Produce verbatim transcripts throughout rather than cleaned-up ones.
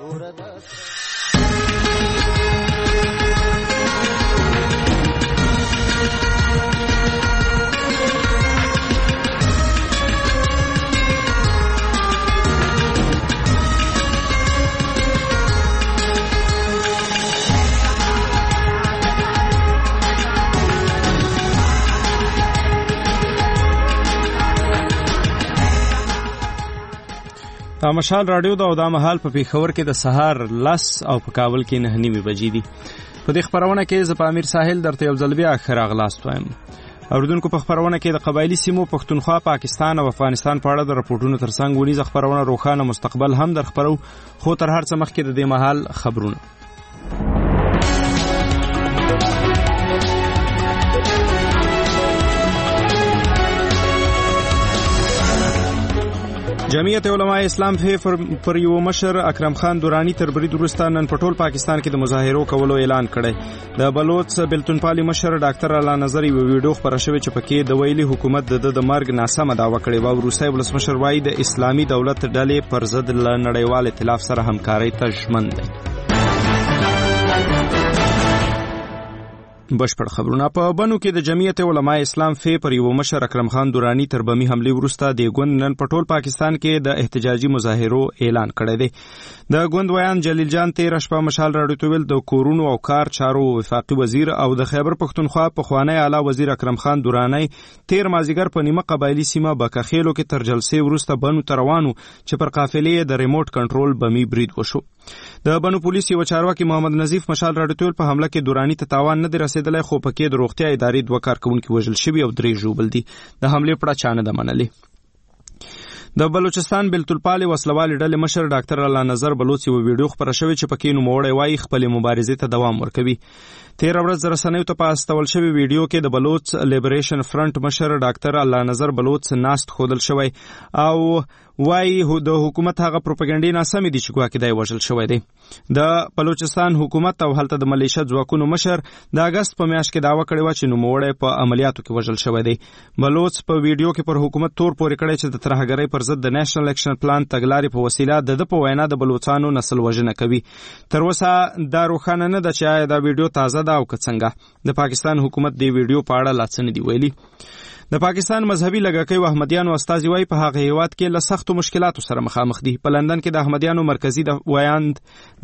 دا مشال رادیو دا او دا مهال په پیښور کې د سهار لس او په کابل کې نه نیمې بجې دي. په دې خبرونه کې زه په امیر ساحل درته یو ځل بیا ښه راغلاست وایم. اوریدونکو په خبرونه کې د قبایلي سیمو پښتونخوا، پاکستان او افغانستان په اړه د راپورټونو ترڅنګ ونیزه خبرونه روښانه مستقبل هم در خبرو، خو تر هر څه مخکې د دې مهال خبرونه. جمعیت علماء اسلام پر یو مشر اکرم خان دورانی تر برید وروسته نن په ټول پاکستان کې د مظاهرو کولو اعلان کړی. د بلوچ بیلتونپالي مشر ډاکټر الله نظر یو ویډیو خپره شوې چې پکې د ویلي حکومت د د مرګ ناسمه دعوه کړې و. روسي ولسمشر وایي د اسلامي دولت ډلې پر ضد له نړیوال ائتلاف سره همکارۍ ته ژمن دی. بشپړ خبرونه. په بنو کې د جمعیت علماء اسلام فی پر یو مشر اکرم خان دورانی تر بمی حمله وروسته د ګوند نن په ټول پاکستان کې د احتجاجي مظاهرو اعلان کړی دی. د ګوند ویان جلیل جان تیر شپه مشال راډیو ته ویل د کورونو او کار چارو وفاقي وزیر او د خیبر پښتونخوا پخوانی اعلی وزیر اکرم خان دورانی تیر مازیګر په نیمه قبایلی سیمه بکخیلو کې تر جلسې وروسته بنو تروانو چې پر قافلې د ریموټ کنټرول بمی برید وشو. د بنو پولیس یو چارواکي محمد نظیف مشال راډیو په حمله کې دورانی ته تاوان نه دی رسیدلی، خو پکې د روغتیا ادارې دوه کارکونکي وژل شوي او درې ژوبل دي. د حملې پړه چا نه ده منلې. د بلوچستان بیلتونپالي وسلوالې ډلې مشر ډاکټر الله نظر بلوچ یو ویډیو خپره شوې چې پکې نوموړی وایي خپلې مبارزې ته دوام ورکوي. تیر ورځ د رسنیو ته په استول شوی ویډیو کې د بلوچ لیبریشن فرنٹ مشر ډاکټر الله نظر بلوچ ناست خودل شوی او وایي د حکومت هغه پروپاګاندا ناسمې دي چې ګواکې دی وژل شوی دی. د بلوچستان حکومت او هلته د ملیشه ځواکونو مشر د اگست په میاشت کې دعوه کړې و چې نوموړی په عملیاتو کې وژل شوی دی. بلوچ په ویډیو کې پر حکومت تور پورې کړی چې د ترهګرۍ پر ضد د نېشنل اکشن پلان تګلارې په وسیله د د په وینا د بلوچستانو نسل وژنه کوي. تر اوسه دا روښانه نه ده چې آیا دا ویډیو تازه ده او که څنګه. د پاکستان حکومت د ویډیو په اړه لا څه نه دي ویلي. د پاکستان مذهبي لږکیو احمدیانو استازي وایي په هغه هیواد کې له سختو مشکلاتو سره مخامخ دي. په لندن کې د احمدیانو مرکزی د ویاند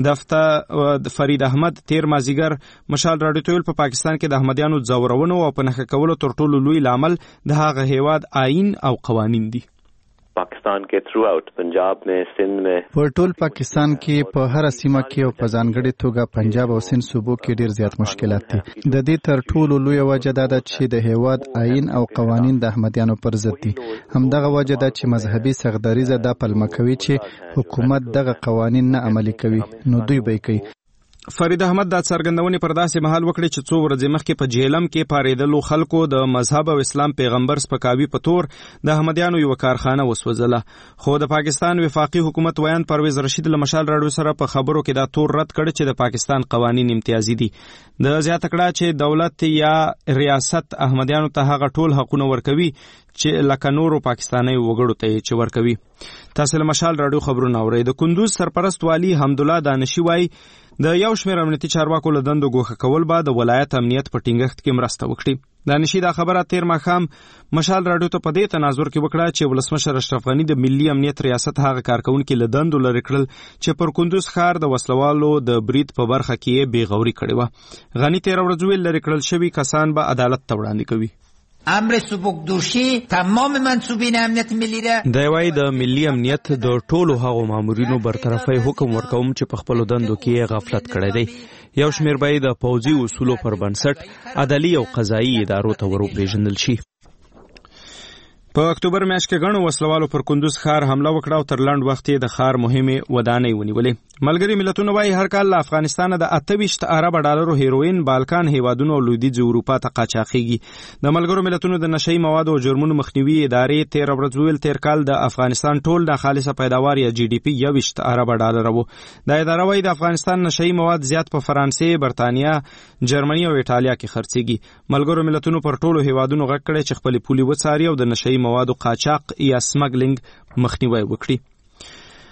دفتر فرید احمد تیر مازیګر مشال راډیو په پاکستان کې د احمدیانو ځورونو او په نښه کولو تر ټولو لوی لامل د هغه هیواد آئین او قوانین دي. پاکستان کې تھرو آؤٹ پنجاب میں سندھ میں په ټول پاکستان کې په هر سیمه کې او په ځانګړي توګه پنجاب او سند صوبو کې ډیر زیات مشکلات دي. د دې تر ټولو لوی وجه دا ده چې د هیواد آئین او قوانین د احمدیانو پر ضد دي. همدغه وجه ده چې مذهبي سغدریزه دا پلمه کوي چې حکومت دغه قوانین نه عملي کوي، نو دوی به کوي. فرید احمد دا څرګندونې پر داسې مهال وکړي چې څو ورځې مخکې په جیلم کې پارېدلو خلکو د مذهب او اسلام پیغمبر سپکاوي په تور د احمدیانو یو کارخانه وسوځله. خو د پاکستان وفاقي حکومت ویان پرویز رشید له مشال راډیو سره په خبرو کې دا تور رد کړ چې د پاکستان قوانین امتیازي دي. د زیاته کړه چې دولت یا ریاست احمدیانو ته هغه ټول حقونه ورکوي چې لکه نورو پاکستاني وګړو ته چې ورکوي. تاسو له مشال راډیو خبرونه اورئ. د کندوز سرپرست والی حمدالله دانشي وایي د یو شمېر امنیتي چارواکو له دندو ګوښه کول به د ولایت امنیت په ټینګښت کې مرسته وکړي. دانشي دا خبره تیر ماښام مشال راډیو ته په دې تناظر کې وکړه چې ولسمشر اشرف غني د ملي امنیت ریاست هغه کارکونکي له دندو لرې کړل چې پر کندوز ښار د وسلوالو د برید په برخه کې یې بېغوري کړې وه. غني تیر ورځ ویل لرې کړل شوي کسان به عدالت ته وړاندې کوي. امر سبکدوشی تمام منصوبین امنیت ملی را دی وایي د ملي امنیت د ټولو هغو مامورینو برطرفۍ حکم ورکوم چې په خپلو دندو کې غفلت کړی دی. یو شمېر به یې د پوځي اصولو پر بنسټ عدلي او قضایي ادارو ته ور وپېژندل شي. په اکتوبر میاشت کې ګڼو وسلوالو پر کندوز ښار حمله وکړه او تر لنډ وخت یې د ښار مهمې ودانۍ ونیولې. ملګري ملتونه وایي هر کال له افغانستانه د اته ویشت اربه ډالرو هیروین بالکان هیوادونو او لویدیځې اروپا ته قاچاقېږي. د ملګرو ملتونو د نشهیي موادو او جرمونو مخنیوي ادارې تېره ورځ وویل تېر کال د افغانستان ټول ناخالصه پیداوار یا جی ډي پي یوویشت اربه ډالره و. دا اداره وایي د افغانستان نشهیي مواد زیات په فرانسې، برطانیا، جرمني او ایټالیا کې خرڅېږي. ملګرو ملتونو پر ټولو هیوادونو غږ کړی چې خپلې پولې وڅاري او د نشهیي موادو قاچاق یا سمګلینګ مخنیوی وکړي.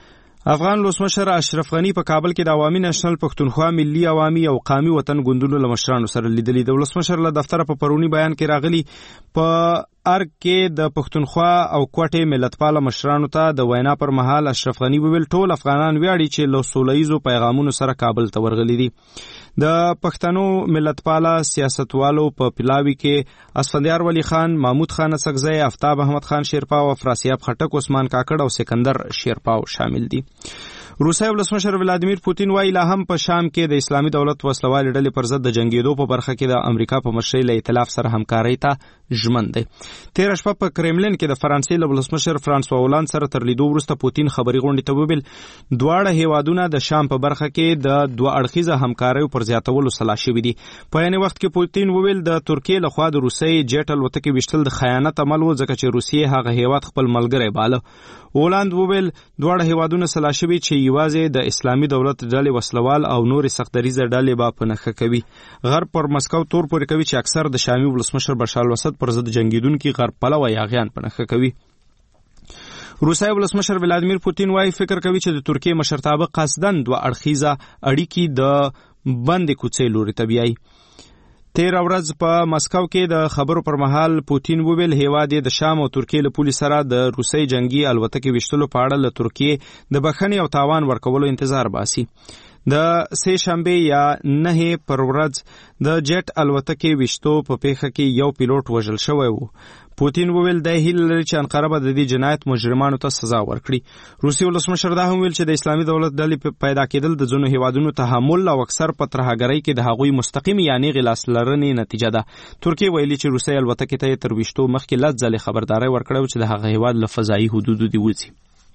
افغان ولسمشر اشرف غنی په کابل کې د عوامي نېشنل پښتونخوا ملي عوامي او قومي وطن ګوندونو له مشرانو سره لیدلي. د ولسمشر له دفتر په پرونی بیان کې راغلي په ارګ کې د پښتونخوا او کوټې ملتپاله مشرانو ته د وینا پر مهال اشرف غنی وویل ټول افغانان ویاړي چې له سولهییزو پیغامونو سره کابل ته ورغلي دي. د پښتنو ملتپاله سیاستوالو په پلاوي کې اسفندیار ولی خان، محمود خان اسکزی، آفتاب احمد خان شیرپا او افراسیاب خټک، عثمان کاکړ او سکندر شیرپاو شامل دي. روسي ولسمشر ولادیمیر پوتین وايي لا هم په شام کې د اسلامي دولت وسلوال ډلې پر ضد د جنگیدو په برخه کې د امریکا په مشرۍ له ائتلاف سره همکارۍ ته ژمن دی. تیر شپه په کرملین کې د فرانسې له ولسمشر فرانسوا هولند سره تر لیدو وروسته پوتین خبري غونډې ته وویل دواړه هیوادونه د شام په برخه کې د دوه اړخیزه همکارۍ پر زیاتولو سلا شوي دي. په یعنی وخت کې پوتین وویل د ترکیې لخوا د روسي جیټ الوتکې وشتل د خیانت عمل و ځکه چې روسیې هغه هیواد خپل ملګری باله. هولند وویل دواړه هیوادونه سلا شوي چې یوازې د اسلامي دولت ډلې وسلوال او نور سختدریزه ډلې به په نښه کوي. غرب پر مسکو تور پورې کوي چې اکثر د شامي ولسمشر بشار الاسد پر ضد جنگیدونکي غرب پلوه یاغیان په نښه کوي. روسي ولسمشر ولادیمیر پوتین وايي فکر کوي چې د ترکیې مشرتابه قصدن دوه اړخیزه اړیکې د بندې کوڅې لوري ته بیایي. تیر ورځ په مسکو کې د خبرو پر مهال پوتین وویل هیواد د شام او ترکیې له پولې سره د روسي جنگي الوتکې وشتلو په اړه له ترکیې د بخښنې او تاوان ورکولو انتظار باسي. د سه شنبه یا نه پر ورځ د جیټ الوتکې وشتو په پیښه کې یو پیلوټ وژل شوی و. پوتین وویل د هیله لري چې انقره به د دې جنایت مجرمانو ته سزا ورکړي. روسي ولسمشر دا هم ویل چې د اسلامي دولت ډلې پیدا کېدل د ځینو هیوادونو تحمل او اکثر په ترهګرۍ کې د هغوی مستقیم یا نیغې لاسلرنې نتیجه ده. ترکیه ویلي چې روسي الوتکې ته تر وشتو مخکې لس ځلې خبرداری ورکړی چې د هغه هیواد له فضایي حدودو دې وځي.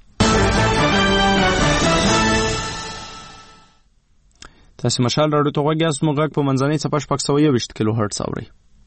تاسو مشال راډیو ته غوږ یاست. موږ غږ په منځنۍ څپه شپږ سوه یوویشت کیلو هرټز اورئ.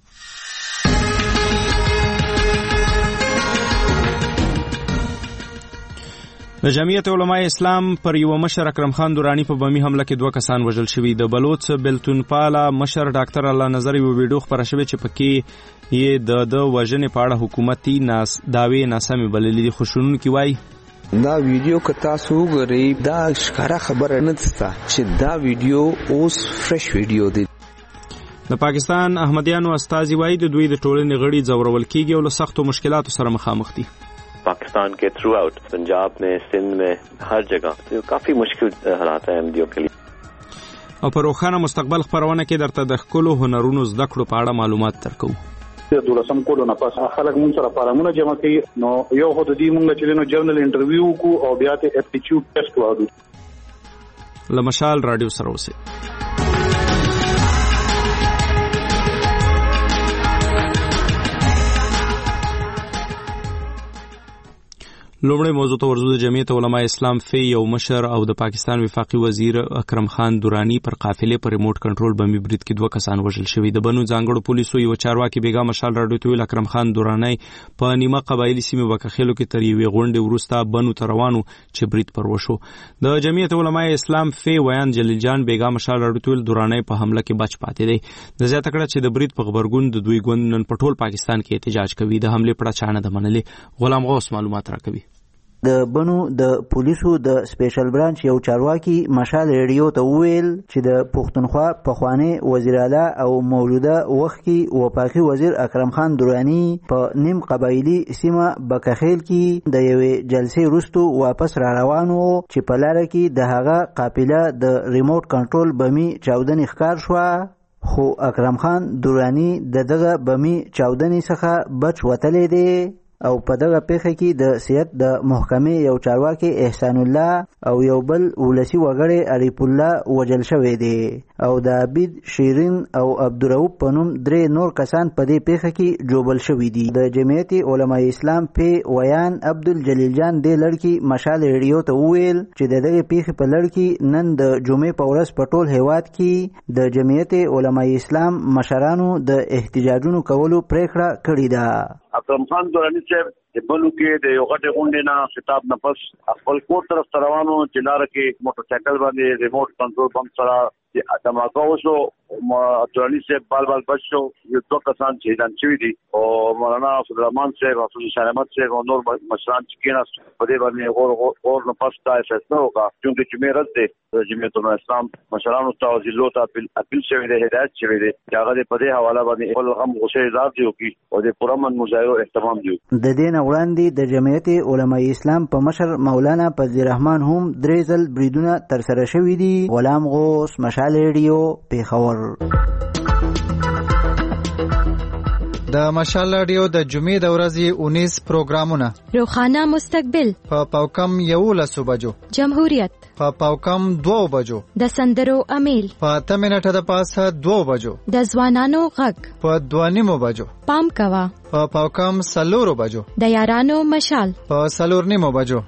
د جمعیت علماء اسلام پر یو مشر اکرم خان دورانی په بمي حمله کې دوه کسان وژل شوي. د بلوچ بلتون پالا مشر ډاکټر الله نظر یو ویډیو خبره شوې چې پکې یې د د وژنې په اړه حکومتي ناس داوی ناسمې بللې دي. خوشونکي وایي دا ویډیو که تاسو وګورئ دا ښکاره خبره نه ده چې دا ویډیو اوس فرش ویډیو دی. د پاکستان احمدیانو استازي وایي د دوی د ټولنې غړي ځورول کیږي او له سختو مشکلاتو سره مخامخ دي. पाकिस्तान के through out Punjab में, सिंध में, हर जगह तो काफी मुश्किल हालात हैं एमडीओ के लिए. او په روښانه مستقبل خبرونه کې درته د ښکلو هنرونو زده کړو په اړه معلومات درکو. د دولسم کولو نه پس خلک مونږ سره فارمونه جمع کوي. نو یو خو د دې مونږ چې نو جرنل انټرویو کو او بیا ته اپټیچیوډ ټیسټ وادو. لمشال رادیو سره اوسئ. لومړی موضوع ته ورځو. د جمعیت علماء اسلام فی یو مشر او د پاکستان وفاقي وزیر اکرم خان دورانی پر قافلې پر ریموټ کنټرول بمي برید کې دوه کسان وژل شوي. د بنو ځانګړو پولیسو یو چارواکي بیګا مشال راډیو ته ویل اکرم خان دورانی په نیمه قبایلی سیمه وکخېلو کې تر یوې غونډې وروسته بنو ته روانو چې برید پر وشو. د جمعیت علماء اسلام فی ویان جلیل جان بیګا مشال راډیو ته ویل دورانی په حمله کې بچ پاتې دی. د زیاته کړه چې د برید په خبرګون د دوی ګوند نن په ټول پاکستان کې احتجاج کوي. د حمله پړه چانه د منلې. غلام غوث معلومات راکوي. د بنو د پولیسو د سپیشل برانچ یو چارواکي مشال ریډیو ته وویل چې د پښتونخوا پخوانی وزیر اعلی او موجوده وخت کې وفاقي وزیر اکرم خان دورانی په نیم قبایلی سیمه بکخیل کې د یوې جلسې وروسته واپس را روان وو چې په لاره کې د هغه قافله د ریموټ کنټرول بمي چاودنې ښکار شوه. خو اکرم خان دورانی د دغه بمي چاودنې څخه بچ وتلی دی او په دغه پیښه کې د سیادت د محکمې یو چارواکي احسان الله او یو بل ولسی وګړی اریف الله وجل شوی دی او د عبید شیرین او عبدالرؤف په نوم درې نور کسان په دې پیښه کې جوبل شوي دي. د جمعیت علماء اسلام په ویان عبدالجلیل جان د لړکی مشال ریډیو ته وویل چې د دغه پیښې په لړ کې نن د جمعې په ورځ په ټول هیواد کې د جمعیت علماء اسلام مشرانو د احتجاجونو کولو پریکړه کړې ده. اکرم خان دورانی صاحب د بلو کې د یو غټه غونډې نه خطاب نه پس خپل کور طرف روانو چې لار کې موټر سایکل باندې ریموټ کنټرول بم سره د دماغه وشو عبدالعلی صاحب بال بال بچ شو یو دوه کسان شهیدان شوي دي او مولانا عبدالرحمن صاحب او شاه احمد صاحب او نور مشران چې کېناست په دې باندې غور غور نه پس دا فیصله وکړه چې جمعې ورځ دی جمعیت الاسلام مشرانو ته ضلعو ته اپیل شوی دی هدایت شوی دی چې هغه په دې حواله باندې خپل غم غوسه اظهار دی وکړي او د پرامن مظاهرو اهتمام دی. د دې نه وړاندې د جمعیت علماء اسلام په مشر مولانا فضل الرحمن هم درې ځل بریدونه ترسره شوي دي. غلام غوث، مشال ریډیو، پیښور. د مشال رادیو د جمعې د ورځې اونیس پروګرامونه: روخانه مستقبل په پاوکم یولس بجو، جمهوریت په پاوکم دو بجو، د سندرو امیل په اته منټه د پاسه دو بجو، د ځوانانو غږ په دوه نیمو بجو، پام کوا په پاوکم سلورو بجو، د یارانو مشال په سلور نیمو بجو.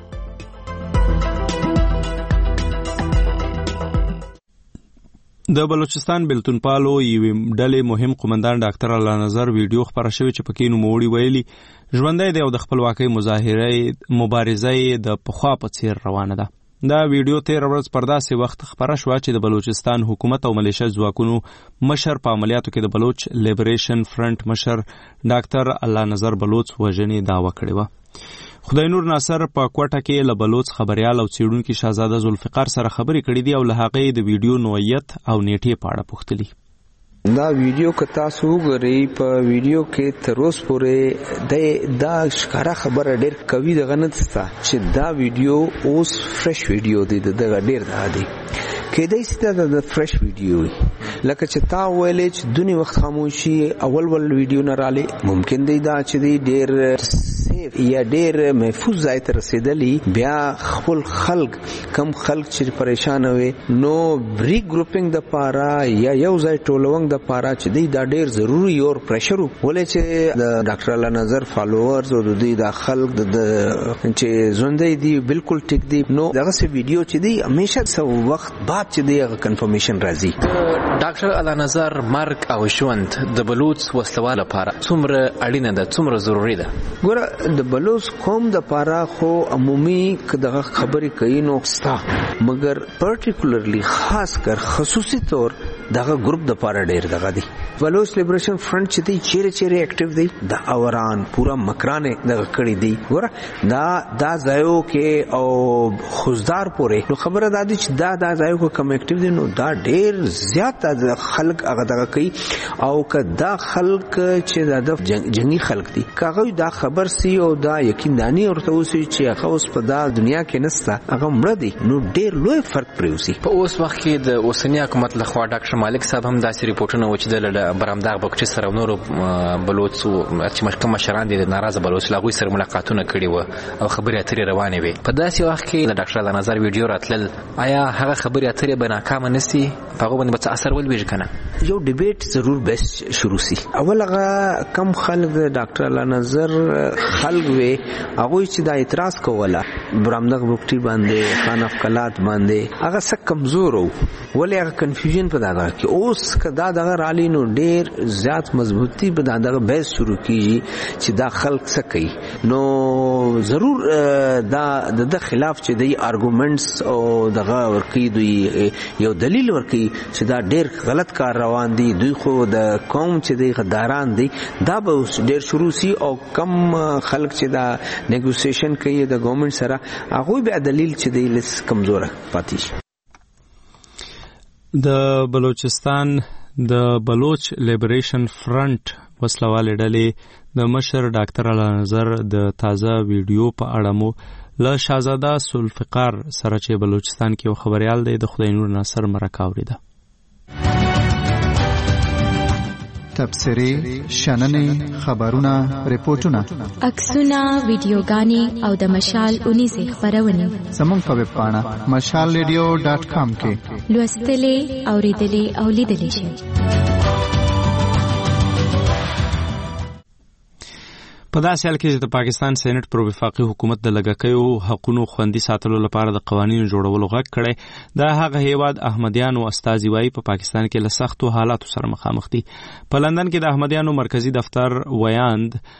د بلوچستان بلتونپالو یوې ډلې مهم قومندان ډاکټر الله نظر ویډیو خپره شوې چې پکې نوموړي ویلي ژوندی دی او د خپلواکۍ مظاهره مبارزه د پخوا په څیر روانه ده. دا ویډیو تیر ورځ پر داسې وخت خپره شوه چې د بلوچستان حکومت او ملیشه ځواکونو مشر په عملیاتو کې د بلوچ لیبریشن فرنٹ مشر ډاکټر الله نظر بلوچ وژنې دعوه کړې وه. خدای نور ناصر په کوټه کې له بلوچ خبريال او څېړونکي شهزاده ذوالفقار سره خبرې کړې دي او له هغې د ویډیو نوعیت او نیټې په اړه پوښتلي. دا ویډیو که تاسو وګورئ په ویډیو کې تر اوسه پورې د دا ښکاره خبره ډېر قوي دغه نه سته چې دا ویډیو اوس فرش ویډیو دی دغه ډېر دغه دی کېدای شي دا د فرش ویډیو وي لکه چې تا ویلې چې دونی وخت خاموشي اول ول ویډیو نه رالی ممکن دی دا چې دی ډېر یا ډېر محفوظ ځای ته رسېدلی بیا خپل خلک کم خلک چې پریشان وي نو بری ګروپینګ د پاره یا یو ځای ټولونګ د پاره چې دی دا ډېر ضروري او پریشر ولې چې د ډاکټر الله نظر فالوورز او د دې د خلک د چې ژوندۍ دي بالکل ټیک دي نو دغه سه ویډیو چې دی همیشه څو وخت بعد چې دی هغه کنفرمیشن راځي. ډاکټر الله نظر مرګ او ژوند د بلوچ وسلوال لپاره څومره اړینه ده څومره ضروری ده؟ ګوره د بلوچ قوم د پاره خو عمومي کدغه خبرې کوي نو ستا مگر پرټیکولرلی خاص کر خصوصي طور دغه ګروپ د پاره ډیر دغه دی. بلوچ لیبریشن فرنٹ چې دی چیرې چیرې اکټیو دی د اوران پورا مکرانه دغه کړی دی ګوره دا دا ځایو کې او خوزدار پورې نو خبره دا دی چې دا دا ځایو کې کم اکټیو دي نو دا ډیر زیات خلک هغه دغه کوي او که دا خلک چې د جنگي خلک دي کاغه دا خبر سی او دا یقیندانی ورته اوسي چې هغه اوس په دا دنیا کې نسته هغه مړ دي نو ډیر لوی فرق پریوسی. په اوس وخت کې د اوسنی حکومت لخوا ډاکټر مالک صاحب هم داسې ریپورتونه و چې د برامداغ بکټي سره نور بلوچ چې مشکل مشران دي د ناراضه بلوچ لاغوي سره ملاقاتونه کړي و او خبرې اترې روانې وي. په داسې وخت کې د ډاکټر الله نظر ویډیو راتلل آیا هغه خبرې اترې به ناکامه نسي په هغه باندې به څه اثر ولوي کنه؟ یو ډیبیټ ضرور بیس شروع سي. اول هغه کم خلک د ډاکټر الله نظر خلک وي هغه چې دا اعتراض کوله برامداغ بکټي باندې خان افکلات باندې هغه څه کمزور وو ولې هغه کنفیوژن په دغه کې اوس کدا دغه رالي نو ډیر زیات مضبوطی به دغه بیس شروع کیږي چې دا خلک څه کوي نو ضرور دا د خلاف چې دی ارګومنټس او دغه ورکی دوی یو دلیل ورکی چې دا ډیر غلط کار روان دي دوی خو د قوم چې دی غداران دي دا به ډیر شروع سي او کم خلک چې دا نیګوسیشن کوي د ګورنمنت سره هغه به دلیل چې دی لس کمزوره پاتې شي. د بلوچستان د بلوچ لیبریشن فرنٹ وسلوالې ډلې د مشر ډاکټر الله نظر د تازه ویډیو په اړه مو له شهزاده ذوالفقار سره چې بلوچستان کې یو خبريال دی د خدای نور ناصر مرکه اورېده. تبصرې، شننې، خبرونه، ریپورتونه، عکسونه، ویډیوګانې او د مشال اونیزې خبرونه زموږ په ویب پاڼه مشال ریډیو ډاټ کام کې لوستلې، اورېدلې او لیدلې شي. په داسې حال کې چې د پاکستان سېنات پر وفاقي حکومت د لږکیو حقوقو خوندي ساتلو لپاره د قوانینو جوړولو غږ کړی دا هغه هیواد احمدیانو استازي وایي په پاکستان کې له سختو حالاتو سره مخامخ دي. په لندن کې د احمدیانو مرکزی دفتر ویاند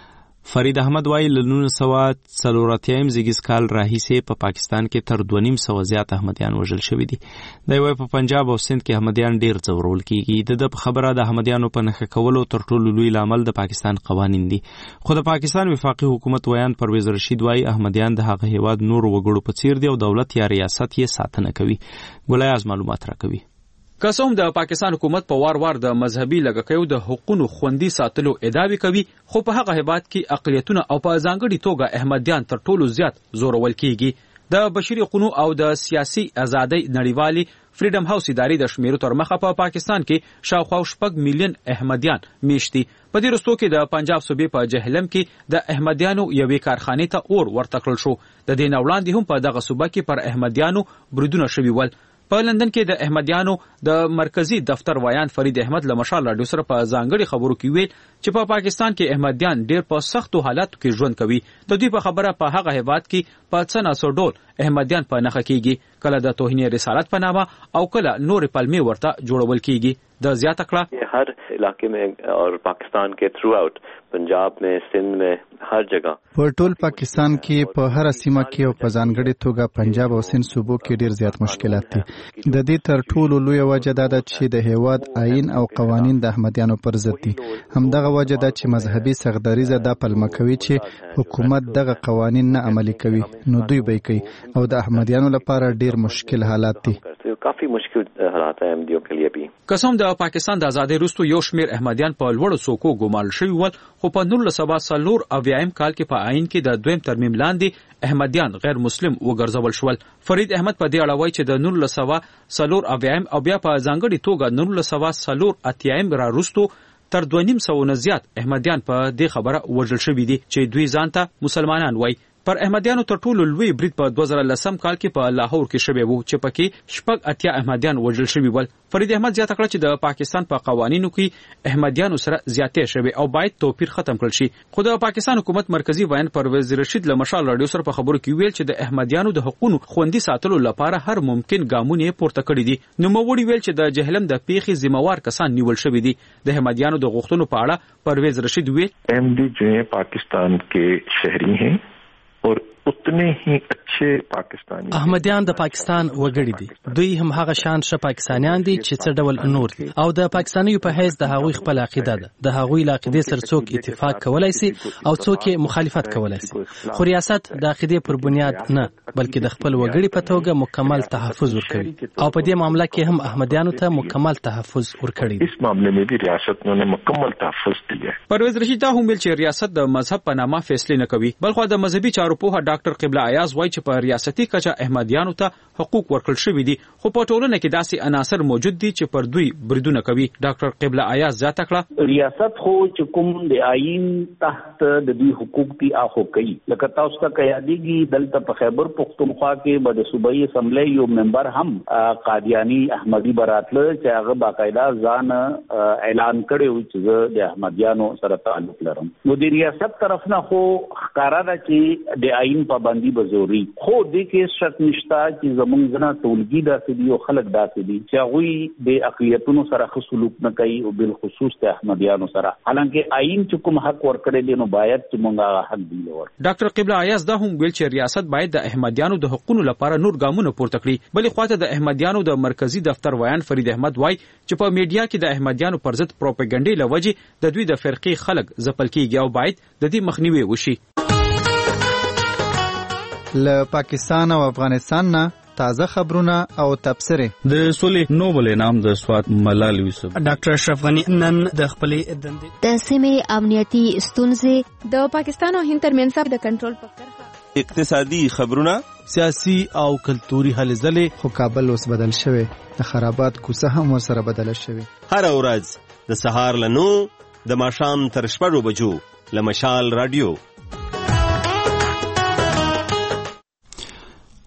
فرید احمد وایي له نولس سوه څلور اتیایم زیږیز کال راهیسې په پاکستان کې تر دوه نیم سوه زیات احمدیان وژل شوي دي. دی وایي په پنجاب او سند کې احمدیان ډېر ځورول کېږي. د ده په خبره د احمدیانو په نښه کولو تر ټولو لوی لامل د پاکستان قوانین دي. خو د پاکستان وفاقي حکومت ویان پرویز رشید وایي احمدیان د هغه هیواد نورو وګړو په څیر دي او دولت یا ریاست یې ساتنه کوي. ګلایاز معلومات راکوي. قسم د پاکستان حکومت په وار وار د مذهبي لږکیو د حقوقو خوندي ساتلو ادعاوې کوي، خو په هغه هیواد کې اقلیتونه او په ځانګړي توګه احمدیان تر ټولو زیات زورول کیږي. د بشري حقوقو او د سیاسي ازادۍ نړیوالي فریډم هاوس ادارې د شمیرو تر مخه په پاکستان کې شاوخوا شپږ میلیون احمدیان میشتي. په دې وروستو کې د پنجاب صوبې په جهلم کې د احمدیانو یوې کارخانې ته اور ورته کړل شو. د دې نه وړاندې هم په دغه صوبه کې پر احمدیانو بریدونه شوي ول. په لندن کې د احمدیانو د مرکزی دفتر ویان فرید احمد له مشال راډیو سره په ځانګړي خبرو کې ویل چې په پاکستان کې احمدیان ډېر په سختو حالاتو کې ژوند کوي. د دوی په خبره په هغه هیواد کې په څه ناسو ډول احمدیان په نښه کېږي، کله د توهین رسالت په نامه او کله نور پلمې ورته جوړول کېږي. د زیاته کړه هر علاقې میں اور پاکستان کې تھرو آؤٹ پنجاب میں سندھ میں هر جگہ په ټول پاکستان کې په هر سیمه کې او په ځانګړي توګه پنجاب او سند صوبو کې ډیر زیات مشکلات دي. د دې تر ټولو لوی وجه دا ده چې د هیواد آئین او قوانین د احمدیانو پر ضد دي. همدغه وجه ده چې مذهبي سغدریزه دا پلمه کوي چې حکومت دغه قوانین نه عملي کوي، نو دوی به کوي او د احمدیانو لپاره ډیر مشکل حالات دي. کافی مشکل حالات ہیں احمدیوں کے لیے بھی. قسم د پاکستان د آزادۍ وروسته یو شمیر احمدیان په لوړو څوکو ګمارل شوي ول، خو په نولس سوه څلور اویایم کال کې په آئین کې د دویم ترمیم لاندې احمدیان غیر مسلم وګرځول شول. فرید احمد په دې اړه وایي چې د نولس سوه څلور اویایم او بیا په ځانګړي توګه نولس سوه څلور اتیایم را وروسته تر دوه نیم سوه نه زیات احمدیان په دې خبره وژل شوي دي چې دوی ځان ته مسلمانان وایي. پر احمدیانو تر ټولو لوی برید په دوه زره لسم کال کې په لاهور کې شوی وو چې پکې شپږ اتیا احمدیان وژل شوي ول. فرید احمد زیاته کړه چې د پاکستان په قوانینو کې احمدیانو سره زیاتې شوی او باید توپیر ختم کړل شي. خو د پاکستان حکومت مرکزی ویان پرویز رشید له مشال راډیو سره په خبرو کې ویل چې د احمدیانو د حقوقو خوندي ساتلو لپاره هر ممکن ګامونه پورته کړی دي. نو موړي ویل چې د جهلم د پیخي ذمہوار کسان نیول شوی دي. د احمدیانو د غوښتنو په اړه پرویز رشید ویل احمدی جو پاکستان کې شهري ہیں اور اتنے ہی اچھے پاکستانی احمدیان د پاکستان وګړي دي. دوی هم هغه شان ش پاکستانیان دي چې څه ډول نور دي او د پاکستانیو په حیث د هغوی خپل عقیده ده. د هغوی عقیده سره څوک اتفاق کولای شي او څوک مخالفت کولای شي، خو ریاست د عقیده پر بنیاد نه بلکې د خپل وګړي په توګه مکمل تحفظ ورکوي او په دې معاملې کې هم احمدیانو ته مکمل تحفظ ورکړي دي. اس معاملے میں بھی ریاست نے مکمل تحفظ دیا ہے. پرویز رشید هم ویل چې ریاست د مذهب په نامه فیصله نه کوي، بلخو د مذهبي چارو په ډاکټر قبله ایاز وایي چې په ریاستي کچه احمدیانو ته حقوق ورکړل شوي دي، خو په ټولنه کې داسې عناصر موجود دي چې پر دوی بریدونه کوي. ډاکټر قبله ایاز زیاته کړه ریاست خو چې کوم د آئین تحت د دوی حقوق دي اخو کوي. لکه تاسو ته قیادیږي دلته په خیبر پختونخوا کې به د صوبایي اسمبلی یو ممبر هم قادیانی احمدی براتله چې هغه باقاعده ځان اعلان کړی و چې زه د احمدیانو سره تعلق لرم. نو د ریاست طرف نه خو ښکارا ده چې د آئین پابندي به ضروري، خو دې کې شک نشته چې زمونږ نه ټولګي داسې دي او خلک داسې دي چې هغوی د اقلیتونو سره ښه سلوک نه کوي او بالخصوص د احمدیانو سره، حالانکه آئین چې کوم حق ورکړی دی نو باید چې موږ هغه حق دی ورکړو. ډاکټر قبله ایاز دا هم ویل چې ریاست باید د احمدیانو د حقوقو لپاره نور ګامونه پورته کړي. بلې خواته د احمدیانو د مرکزی دفتر ویان فرید احمد وایي چې په میډیا کې د احمدیانو پر ضد پروپاګاندا لوجې د دوی د فرقې خلک ځپل کیږي او باید د دې مخنیوي وشي. له پاکستان او افغانستان نه تازه خبرونه او تبصرې. د سولې نوبل انعام د سوات ملال یوسف ډاکټر اشرف غنی نن د خپلې دندې د سیمې امنیتي ستونزې د پاکستان او هند ترمنځ د کنټرول په کرښه، اقتصادي خبرونه، سیاسي او کلتوري هلې ځلې. خو کابل اوس بدل شوی، د خرابات کوڅه هم ورسره بدله شوې. هر ورځ د سهار له نو د ماښام تر شپږو بجو له مشال رادیو.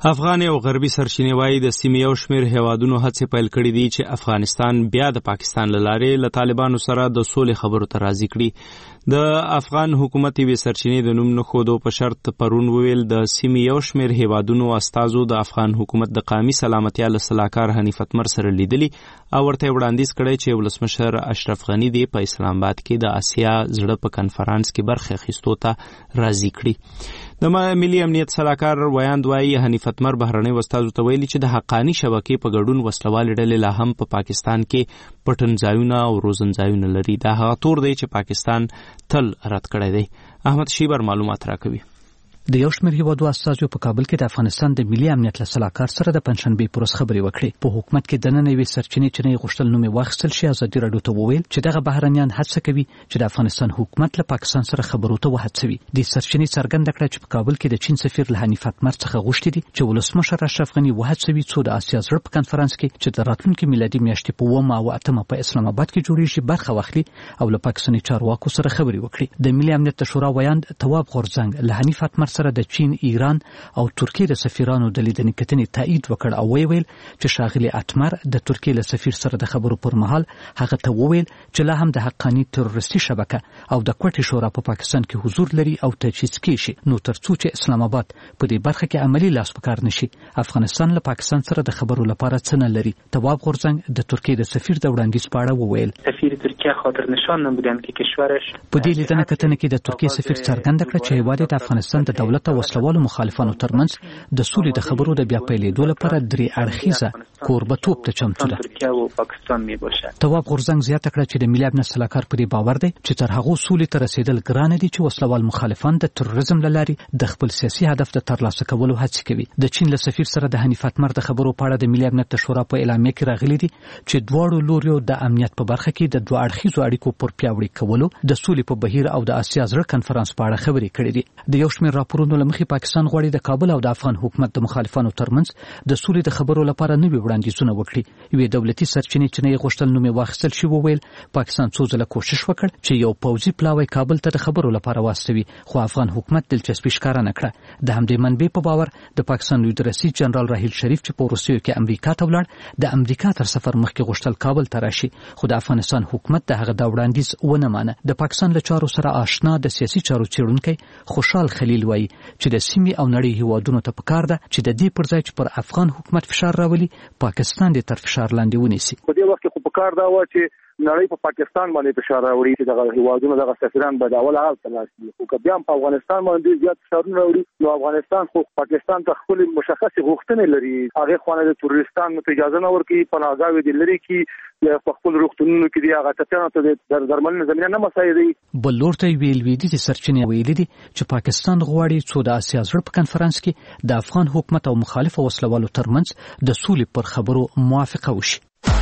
افغان او غربي سرچینې وایي د سیمې یو شمېر هیوادونو هڅې پیل کړي دي چې افغانستان بیا د پاکستان له لارې له طالبانو سره د سولې خبرو ته راضي کړي. د افغان حکومت یوې سرچینې د نوم نه ښودو په شرط پرون وویل د سیمې یو شمېر هیوادونو استازو د افغان حکومت د قومي سلامتیا له سلاکار حنیف اتمر سره لیدلي او ورته وړاندیز کړی چې ولسمشر اشرف غني دی په اسلام آباد کې د آسیا زړه په کنفرانس کې برخه اخیستو ته راضي کړي. د ملي امنیت سلاکار ویاند وایي حنیف اتمر بهرنۍ استازو ته ویلي چې د حقاني شبکې په ګډون وسلوالې ډلې لا هم په پاکستان کې پټن ځایونه او روزن ځایونه لري. دا هغه تور دی چې پاکستان تل رد کړی دی. احمد شیبر معلومات راکوي. د یو شمېر هیوادو استازو په کابل کې د افغانستان د ملي امنیت له سلاکار سره د پنځشنبې په ورځ خبرې وکړې. په حکومت کې دننه یوې سرچینې چې نه غوښتل نوم یې واخیستل شي ازادي راډیو ته وویل چې دغه بهرنیان هڅه کوي چې د افغانستان حکومت له پاکستان سره خبرو ته وهڅوي. د سرچینې څرګنده کړه چې په کابل کې د چین سفیر له حنیف اتمر څخه غوښتي دي چې ولسمشر اشرف غني وهڅوي څو د آسیا زړه په کنفرانس کې چې د راتلونکي میلادي میاشتې په اوومه او اتمه په اسلام آباد کې جوړیږي برخه واخلي او له پاکستاني چارواکو سره خبرې وکړي. د ملي امنیت شورا ویاند تواب غورځنګ له حنیف اتمر سره د چین ایران او ترکیه د سفیرانو د لیدنې کتنې تایید وکړ او ویل چې شاغلي اتمر د ترکیه له سفیر سره د خبرو پر مهال هغه ته وویل چې لا هم د حقاني تروریستي شبکه او د کوټې شورا په پاکستان کې حضور لري او تجهیز کیږي نو ترڅو چې اسلام آباد په دې برخه کې عملی لاس پکار نشي افغانستان له پاکستان سره د خبرو لپاره څه نه لري. تواب غورځنګ د ترکیه د سفیر د وړاندیز په اړه وویل سفیر ترکیه خاطر نشان نمودند که کشورش په دې لیدنه کتنه کې د ترکیه سفیر څرګنده کړه چې هیواد د افغانستان د دولت او وسلوالو مخالفانو ترمنځ د سولې د خبرو د بیا پیلېدو لپاره درې اړخیزه کوربتوب ته چمتو ده. ترکیه او پاکستان می باشه. تواب غورځنګ زیاته کړه چې د ملي امنیت سلاکار په دې باور دی چې تر هغه سولې ته رسیدل ګران دي چې وسلوال مخالفان د تروریزم له لارې د خپل سیاسي هدف د ترلاسه کولو هڅې کوي. د چین له سفیر سره د حنیف اتمر د خبرو په اړه د ملي امنیت شورا په اعلامیه کې راغلي دي چې دواړو لوریو د امنیت په برخه کې د دوه اړخیزو اړیکو پر پیاوړي کولو د سولې په بهیر او د آسیا زړه کنفرانس په اړه خبرې کړې دي. د یو شمېر راپورونو له مخې پاکستان غواړي د کابل او د افغان حکومت د مخالفانو ترمنځ د سولې د خبرو لپاره نوي وړاندیزونه وکړي. یوې دولتي سرچینې چې نه غوښتل نوم یې واخیستل شي وویل پاکستان څو ځله کوشش وکړ چې یو پوځي پلاوی کابل ته د خبرو لپاره واستوي خو افغان حکومت دلچسپي ښکاره نه کړه. د همدې منبع په باور د پاکستان لوی رئیس جنرال راحیل شریف چې په روسیې کې امریکا ته ولاړ د امریکا تر سفر مخکې غوښتل کابل ته راشي خو د افغانستان حکومت د هغه د وړاندیز ونه مانه. د پاکستان له چارو سره آشنا د سیاسي چارو څېړونکی خوشحال خلیل وایي چې د سیمې او نړۍ هیوادونو ته پکار ده چې د دې پر ځای چې پر افغان حکومت فشار راولي پاکستان دې تر فشار لاندې ونیسي. په دې وخت کې خو پکار دا و چې نړۍ په پاکستان باندې فشار راوړي چې دغه هیوادونو دغه سفیران به د اول حال تلاسي خو که بیا هم په افغانستان باندې زیات فشارونه راوړي نو افغانستان خو پاکستان ته خپل مشخص غوښتنې لري. هغه خوانه د تروریستانو ته اجازه نه ورکړي پناهګاوې دې لري کې په خپل روغتونونو کې دی هغه ټپیانو ته د درملنې زمینه نه مساعدوي. بل لور ته ویل ویدي چې سرچینې ویلي دي چې پاکستان غواړي څو د آسیا زړه په کنفرانس کې د افغان حکومت او مخالف وسلوالو ترمنځ د سولې پر خبرو موافقه وشي.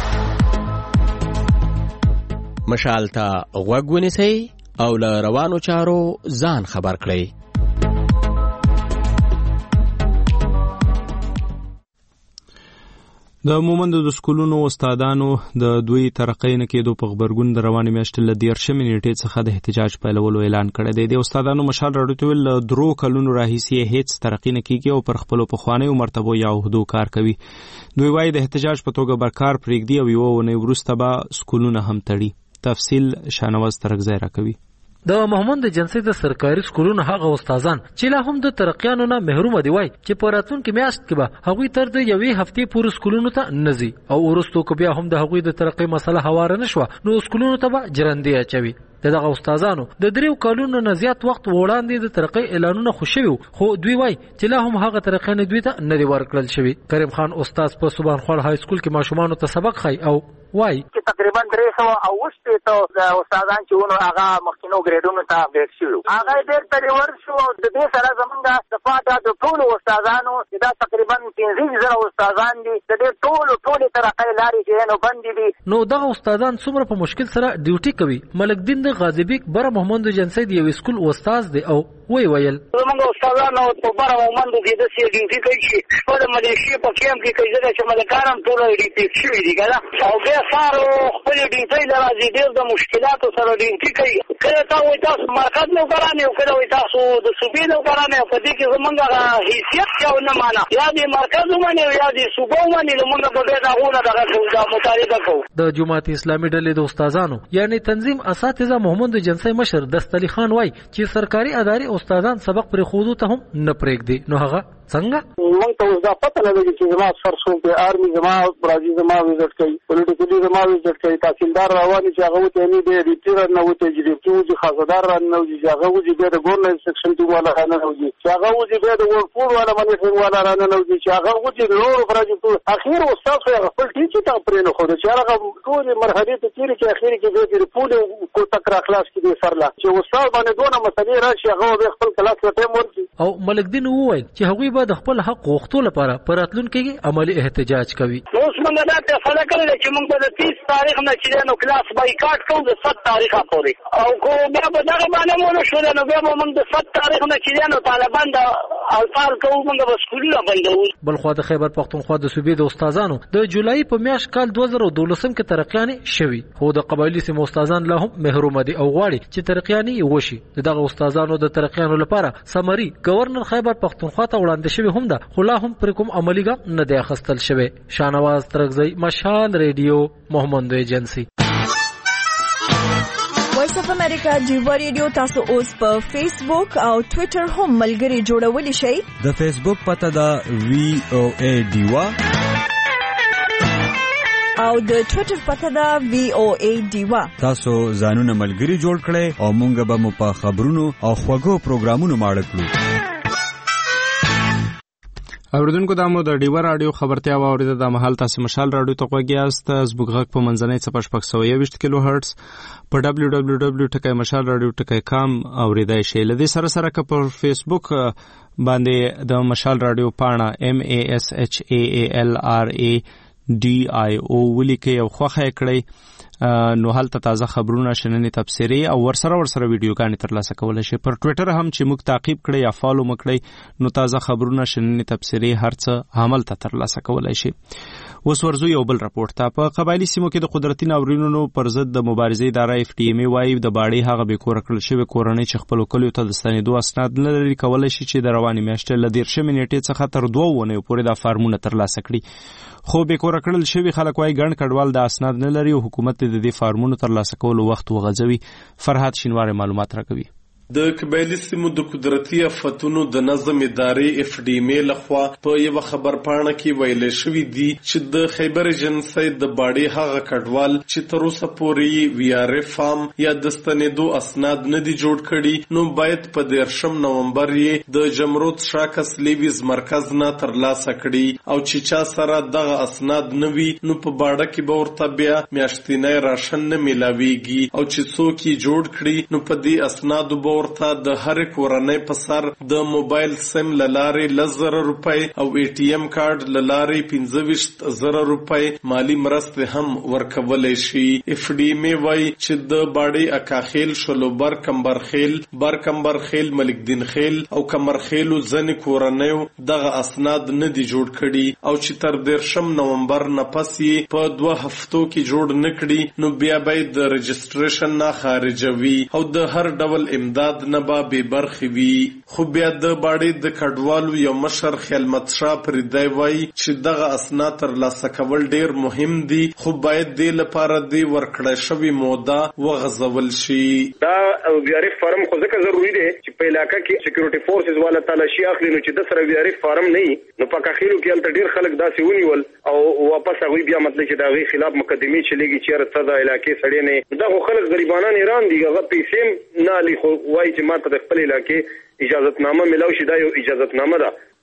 مشال ته غوږ ونیسئ او له روانو چارو ځان خبر کړئ. د مومندو د سکولونو استادانو د دوی ترقۍ نه کېدو په غبرګون د روانې میاشتې له دیارشمې نیټې څخه د احتجاج پیلولو اعلان کړی دی. د استادانو مشال راډیو ته ویل له درو کلونو راهیسې هیڅ ترقي نه کېږي او پر خپلو پخوانیو مرتبو یا عهدو کار کوي. دوی وایي د احتجاج په توګه برکار پرېږدي او یوه اونۍ وروسته به سکولونه هم تړي. تفصیل شانواز ترکزی راکوي. د محمد جنسي د سرکاري سکولونو هغه استادان چې لا هم د ترقیانو نه محروم دي وای چې په راتلونکي میاشت کې به هغوی تر د یوې هفتې پورې سکولونو ته نزي او وروسته که بیا هم د هغوی د ترقۍ مسله هواره نشوه نو سکولونو ته به جرندې اچوي. دغه استادانو د دریو کالونو نه زیات وخت وړاندې د ترقۍ اعلانونه خو شوي خو دوی وای چې لا هم هغه ترقۍ نه دوی ته نه دي ورکړل شوي. کریم خان استاد په سبحان های سکول کې ماشومانو ته سبق ښایي او وای چې تقریبا درې سوه او اووه شپېته استادان چې وو نو هغه مخکینو ګریډونو ته اپډېټ شوي هغه بېرته ریورس شو او د دې سره زمونږ د پاته د ټولو استادانو چې دا تقریبا پنځه زره استادان دي د دې ټولو ټولې ترقۍ لارې چې نو بندې دي. نو دغه استادان څومره په مشکل سره ډیوټي کوي. ملک دین د غازی بیګ بره محمد جنسي د یو سکول استاد دی او وی ویل زموږ استادانو په بره مومندو کې داسې ډیوټي کوي چې شپه د ملیشې په کیمپ کې کوي ځکه چې ملکان هم ټول ډیوټي شوي دي که نه او بیا سهار خپلې ډیوټۍ له راځي ډېر د مشکلاتو سره ډیوټي کوي کله تا وایي تاسو مرکز نوکران یو کله وایي تاسو د صوبې نوکران یو په دې کې زموږ هغه حیثیت چې ونه مانه یا دې مرکز ومني یا دې صوبه ومني زموږ په دې د هغونه دغه کوو دا مطالبه کوو د جماعت اسلامي ډلې د استادانو یعنی تنظیم اساتذه محمد جنسي مشر دست علي خان وایي چې سرکاري ادارې استادان سبق پرې خودو ته هم نه پرېږدي نو هغه څنګه موږ ته اوس دا پته نه لګي چې زما سر څوک دی آرمي زما راځي زما وزټ کوي پولیټیکلي زما وزټ کوي تحصیلدار رواني چې هغه وته نه دی ریټیر نه وته چې ډیپټي وځي خاصدار را نه وځي چې هغه وځي بیا د ګورنمنت سیکشن ټیم والا را نه وځي چې هغه وځي بیا د ورپور والا منیټرینګ والا را نه وځي چې هغه وځي نور پروجیکټ اخیر استاد خو خپل ټیچ ته پرې نه خو چې هغه ټول مرحله ته تیری چې اخیر کې به د پول کو تک را خلاص کړي سرلا چې استاد باندې دونه مسلې راشي هغه خپل کلاس ته ټیم ورکړي او ملک دین وویل چې هغوی به د خپل حق غوښتو لپاره پر راتلونکي کې عملی احتجاج کوي اوس موږ دا فیصله کړې چې موږ د تیس تاریخ نه چې نو کلاس بایکاټ کوو د ست تاریخه پورې او کو بیا به دغه باندې مونږ شو نو بیا موږ د ست تاریخ نه چې نو طالبان د الفار کوو موږ به سکولونه بندوو بل خو د خیبر پختونخوا د صوبې د استادانو د جولای په میاشت کال دوه زره دولسم کې ترقیانې شوي خو د قبایلي سیمو استادان لا هم محروم دي او غواړي چې ترقیانې وشي دغه استادانو د ترقیانو لپاره سمري گورنر خیبر پختونخوا ته وړاندې شوی هم ده خو لا هم پر کوم عملی ګام نه دی اخیستل شوی شاهنواز ترغزی مشال ریډیو محمد ایجنسی وایس اف امریکا جیوا ریډیو تاسو اوس په فیسبوک او ټوئیټر هم ملګري جوړولی شئ د فیسبوک پته دا وی او ای ډیوا او د ټوئیټر پته دا وی او ای ډیوا تاسو ځانونه ملګري جوړ کړئ او مونږ به مو په خبرونو او خوږو پروګرامونو ماړه کړو اوریدونکو د مو د ډیوا رادیو خبرتیا واوریده د محل تاسو مشال رادیو ته کوګیاست زبوږ غږ په منځنۍ صفر شپږ سوه یوویشت کیلو هرتز په دبلیو دبلیو دبلیو ټکی مشال رادیو ټکی کام اوریدای شئ لدې سره سره که په فیسبوک باندې د مشال رادیو پاڼه ام ای اس اچ ای ای ال آر ای ډي آی او ولیکي او خوخه کړئ نو هلته تازه خبرونه شننې تبصرې او ورسره ورسره ویډیوګانې ترلاسه کولی شئ پر ټویټر هم چې موږ تعقیب کړئ یا فالو مو کړئ نو تازه خبرونه شننې تبصرې هر څه هملته ترلاسه کولی شئ اوس ورځو یو بل راپورټ ته په قبایلي سیمو کې د قدرتي ناورینونو پر ضد د مبارزې اداره اف ټي ام ای وایي د باړې هغه بې کوره کړل شوې کورنۍ چې خپلو کلیو ته د ستنېدو اسناد نه لري کولی شي چې د روانې میاشتې له دېرشمې نېټې څخه تر دوو اونیو پورې دا فارمونه ترلاسه کړي خو بې کوره کړل شوي خلک وایي ګڼ کډوال د اسناد نه لري او حکومت د دې فارمونو ترلاسه کولو وخت وغځوي فرهاد شینواری معلومات راکوي د قبایلي سیمو د قدرتي آفتونو د نظم ادارې اف ډي ام لخوا په یو خبر پاڼه کې ویل شوی دی چې د خیبر ایجنسی د باړې هغه کډوال چې تر اوسه پورې وی آر اف فارم یا د ستنېدو اسناد نه دي جوړ کړي نو باید په دیرشم نومبر یې د جمرود شاکس لیویز مرکز نه ترلاسه کړي او چې چا سره دغه اسناد نه وي نو په باړه کې به ورته بیا میاشتنی راشن نه میلاویږي او چې څوک یې جوړ کړي نو په دې اسنادو به ورته د هر کورنۍ په سر د موبایل سیم للارې لزر روپۍ او ای ټي ایم کارت للارې پنځه ویشت زره روپۍ مالی مرستې هم ورکولی شي اف ډي ام وایي چې د باړې اکاخیل شلوبر کمبرخیل بر کمبرخیل ملکدین خیل او کمرخیلو ځنې کورنیو دغه اسناد نه دي جوړ کړي او چې تر دیرشم نومبر نه پس یې په دوه هفتو کې جوړ نه کړي نو بیا باید د رجسټریشن نه خارجوي او د هر ډول امداد نه به بې برخې وي خو بیا د باړې د کډوالو یو مشر خیلمت شاه پریدی وایي چې دغه اسناد ترلاسه کول ډیر مهم دي خو باید دې لپاره د ورکړې شوی موده وغځول شي دا وی آر اف فارم خو ځکه ضروری دی چې په علاقې کې سکیورټي فورسز والا تلاشي اخلي نو چې د سره وی آر اف فارم نه نو په کاخیلو کې هلته ډیر خلک داسې ونیول او واپس هغوی بیا مطلب چې د هغوی خلاف مقدمې چلیږي چې هر څه د علاقې سړی نه دا خو خلک غریبانان ایران دي هغه پیسې نه لي خو وایي چې ما ته د خپل علاقې اجازتنامه ملاو شي دا یو اجازتنامه ده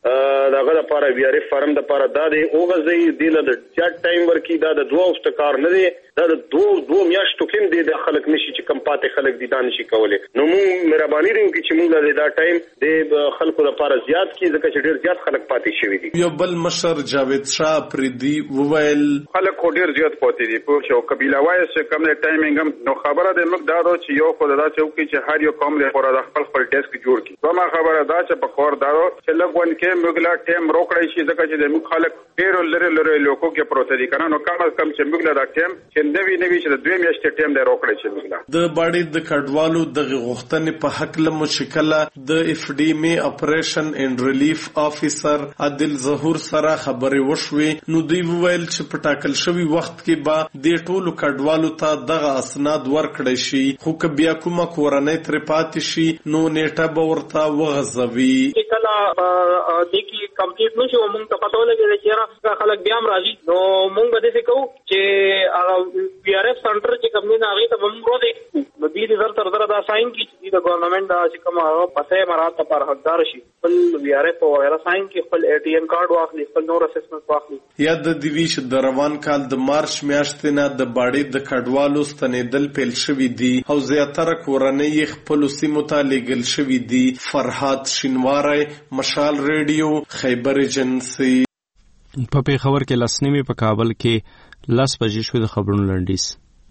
دغه لپاره بي ار اف فارم د لپاره دا دی او غزي د چټ ټایم ورکی دا د دوه وخت کار نه دی دا د دوه دوه میاشتو کې دی د خلک نشي چې کم پاتې خلک دي دان شي کولای نو موږ مهرباني لرو چې موږ دا ټایم د خلکو لپاره زیات کی ځکه چې ډیر زیات خلک پاتې شوی دي. یو بل مشر جاوید شاه پریدي وویل خلک ډیر زیات پاتې دي په شو قبيله وایس کم نه ټایمینګ هم نو خبره د مقدار چې یو خدای دا چوکي چې هر یو قوم له خورا د خپل خپل ډیسک جوړ کی دوه خبره دا چې په کور دارو چې لګون کې موږ لا ټیم روکړی شي ځکه چې د موږ خلک ډیر لری لری لوکو کې پروت دي کنه نو کم از کم چې موږ لا ټیم چې نوی نوی چې دوه میاشتې ټیم دی روکړی شي موږ د باډي د کډوالو د غوښتنې په حق له مشکله د اف ډي می اپریشن اینڈ ریلیف افیسر عادل ظهور سره خبرې وشوې نو دوی وویل چې په ټاکل شوی وخت کې به د ټولو کډوالو ته دغه اسناد ورکړی شي خو که بیا کومه کورنۍ ترې پاتې شي نو نیټه به ورته وغځوي. کله د کی کمپلیټ نشو موږ ته پته ولګی چې را خلک بیا راځي نو موږ به دې کوو چې هغه پی آر ایف سنټر چې کوم نه هغه ته موږ ورو دي نو دې زر تر زر دا ساين کی چې د ګورنمنت دا چې کوم هغه پته مراد ته پر حقدار شي خپل پی آر ایف او غیره ساين کی خپل اے ټی ایم کارت واخلي خپل نور اسسمنت واخلي. یا د دیویش د روان کال د مارچ میاشتې نه د باډي د کډوالو ستنېدل پیل شوی دي او زیاتره کورنۍ خپل سیمو ته لېږل شوی دي. فرحات شینواری مشال ریډیو خیبر ایجنسی. په پیښور کې لسنیمې په کابل کې لس بجې شوې د خبرونو لنډیز.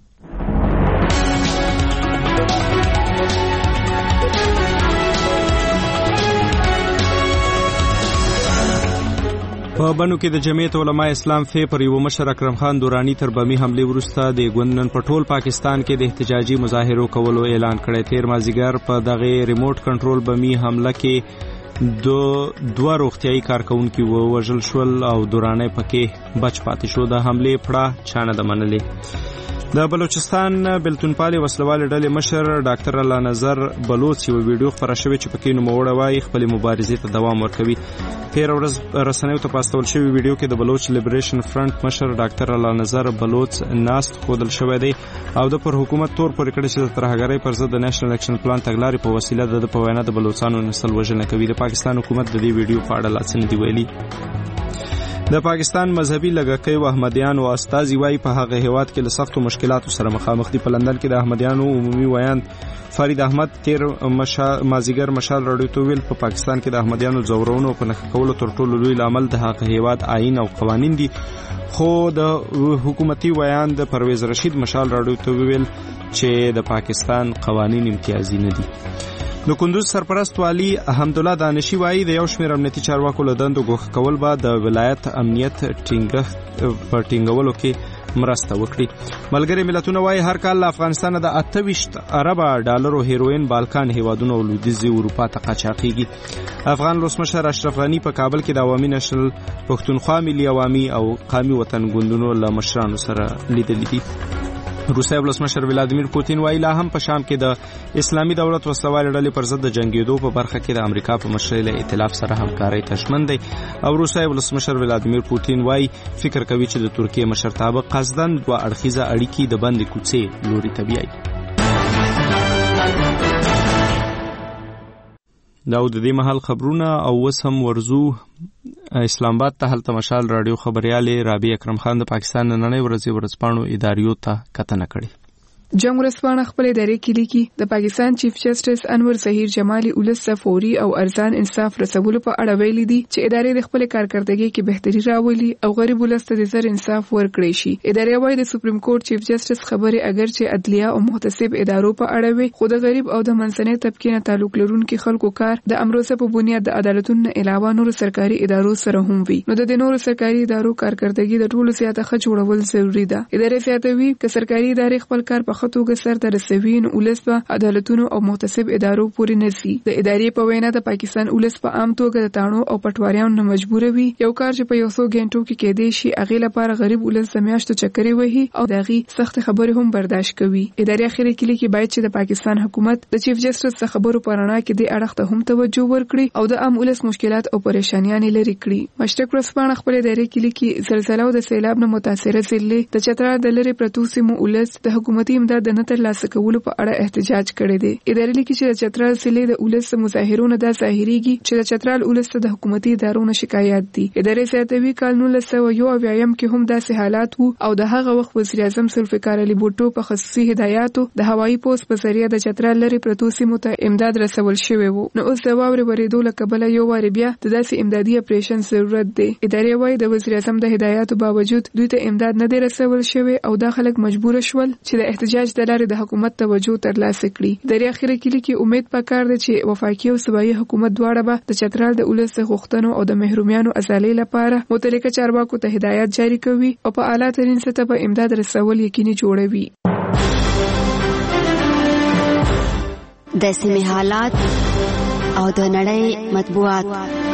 په بنو کې د جمعیت علماء اسلام فی پر یو مشر اکرم خان دورانی تر بمی حمله وروسته د ګوندنن په ټول پاکستان کې د احتجاجي مظاهرو کولو اعلان کړی. تیر مازیګر په دغه ریموټ کنټرول بمی حمله کې دو دوه روغتیايي کارکونکي ووژل شول او دورانی پکې بچ پاتې شو. د حمله پړه چانه د منلې. د بلوچستان بلتونپالي وسلوال ډلې مشر ډاکټر الله نظر بلوچ یو ویډیو خبره شوې چې پکې نوموړی وایي خپل مبارزې ته دوام ورکوي. تیر ورځ رسنیو ته پاستول شوی ویډیو کې د بلوچ لیبریشن فرنٹ مشر ډاکټر الله نظر بلوچ ناست خودل شوی دی او د پر حکومت تور پورې کړی چې د ترهګرۍ پر ضد د نېشنل اکشن پلان تګلارې په وسیله د په وینا د بلوچستانو نسل وژنه کوي. د پاکستان حکومت د دې ویډیو په اړه لاڅ نه دی ویلي. د پاکستان مذهبي لږکي او احمدیانو استازي وايي په هغه هیواد کې له سختو مشکلاتو سره مخامخ دي. په لندن کې د احمدیانو عمومي ویان فرید احمد تیر مازیګر مشال راډیو ته ویل په پاکستان کې د احمدیانو ځورونو په نښه کولو تر ټولو لوی لامل د هغه هیواد آئین او قوانین دي. خو د حکومتي ویان د پرویز رشید مشال راډیو ته ویل چې د پاکستان قوانین امتیازي نه دي. د کندوز سرپرست والی حمدالله دانشي وایي د یو شمېر امنیتي چارواکو له دندو ګوښه کول به د ولایت امنیت ټینګښت په ټینګولو کې مرسته وکړي. ملګري ملتونه وایي هر کال له افغانستان د اته ویشت اربه ډالرو هیروین بالکان هیوادونو او لویدیځي اروپا ته قاچاقېږي. افغان ولسمشر اشرف غني په کابل کې د عوامي نېشنل پښتونخوا ملي عوامي او قامي وطن ګوندونو له مشرانو سره لیدلي دي. روسي ولسمشر ولادیمیر پوتین وایي لا هم په شام کې د اسلامي دولت وسلوالې ډلې پر ضد د جنګېدو په برخه کې د امریکا په مشرۍ له ائتلاف سره همکارۍ ته ژمن دی. او روسي ولسمشر ولادیمیر پوتین وایي فکر کوي چې د ترکیې مشرتابه قصدن دوه اړخیزه اړیکې د بندې کوڅې لوري ته بیایي. دا د دې مهال خبرونه او اوس هم ورزو اسلام آباد ته. هلته مشال راډیو خبريالې رابعه اکرم خان د پاکستان نننۍ ورځې ورځپاڼو اداریو ته کتنه کړې. جنگ ورځپاڼه خپل ادارې کې لیکي د پاکستان چیف جسټس انور ظهیر جمالي ولس ته فوري او ارزان انصاف رسولو په اړه ویلي دي چې ادارې د خپل کارکردګۍ کې بهتري راولي او غریب ولس ته د زر انصاف ورکړي شي. ادارې وايي د سپریم کورټ چیف جسټس خبره اگر چې عدلیه او محتسب ادارو په اړه وي خو د غریب او د منځنۍ طبقې نه تعلق لرونکي خلکو کار د امروزه په بنیاد د عدالتونو علاوه نور سرکاري ادارو سره هم وي نو د نور سرکاري ادارو کارکردګي د ټولو زیاته ښه جوړول ضروری ده. ادارې زیاتوي چې سرکاري ادارې خپل کار په خطوګه سره رسوي نو ولس په عدالتونو او محتسب ادارو پورې نسی. د ادارې په وینا د پاکستان ولس په عام توګه د تاڼو او پټواریانو نه مجبور وي یو کار چې په یو څو غنټو کې کېدې شي اغه لپاره غریب ولس د میاشتو چکرې وهي او دغه سخت خبرې هم برداشت کوي. ادارې اخیری کې لیکي باید چې د پاکستان حکومت د چیف جسټس څخه خبرو پرانا کې د اړخ ته هم توجه ورکړي او د عام ولس مشکلات او پریشانیاں لري کړي. مشرق ورځپاڼه خپل ادارې کې لیکي زلزلہ او د سیلاب نه متاثره ضلع د چترال د لری پرتو سیمو ولس د حکومتي امداد امداد د نه ترلاسه کولو په اړه احتجاج کړی دی. ادارې لیکي چې د چترال ضلع د ولس مظاهرونو دا ظاهريږي چې د چترال ولس ته د حکومتي ادارو نه شکایات دي. ادارې زیاتوي کال نولس سوه یو اویایم کې هم داسې حالات وو او د هغه وخت وزیر اعظم ذوالفقار علي بوټو په خصوصي هدایاتو د هوایي پوسټ په ذریعه د چترال لري پرتو سیمو ته امداد رسول شوی وو. نو اوس د واورې ورېدو له کبله یو واري بیا د داسې امدادي اپریشن ضرورت دی. ادارې وایي د وزیر اعظم د هدایاتو باوجود دوی ته امداد نه دی رسول شوی او دا خلک مجبور شول چې د احتجاج د لارې د حکومت توجه ترلاسه کړي. د اخیری کې لیکي امید پکار دی چې وفاقي او صوبایي حکومت دواړه به د چترال د ولس غوښتنو او د محرومیانو ازالۍ لپاره متعلقه چارواکو ته هدایت جاری کوي او په اعلی ترین سطح به امداد رسول یقیني جوړوي. د سیمې حالات او د نړۍ مطبوعات.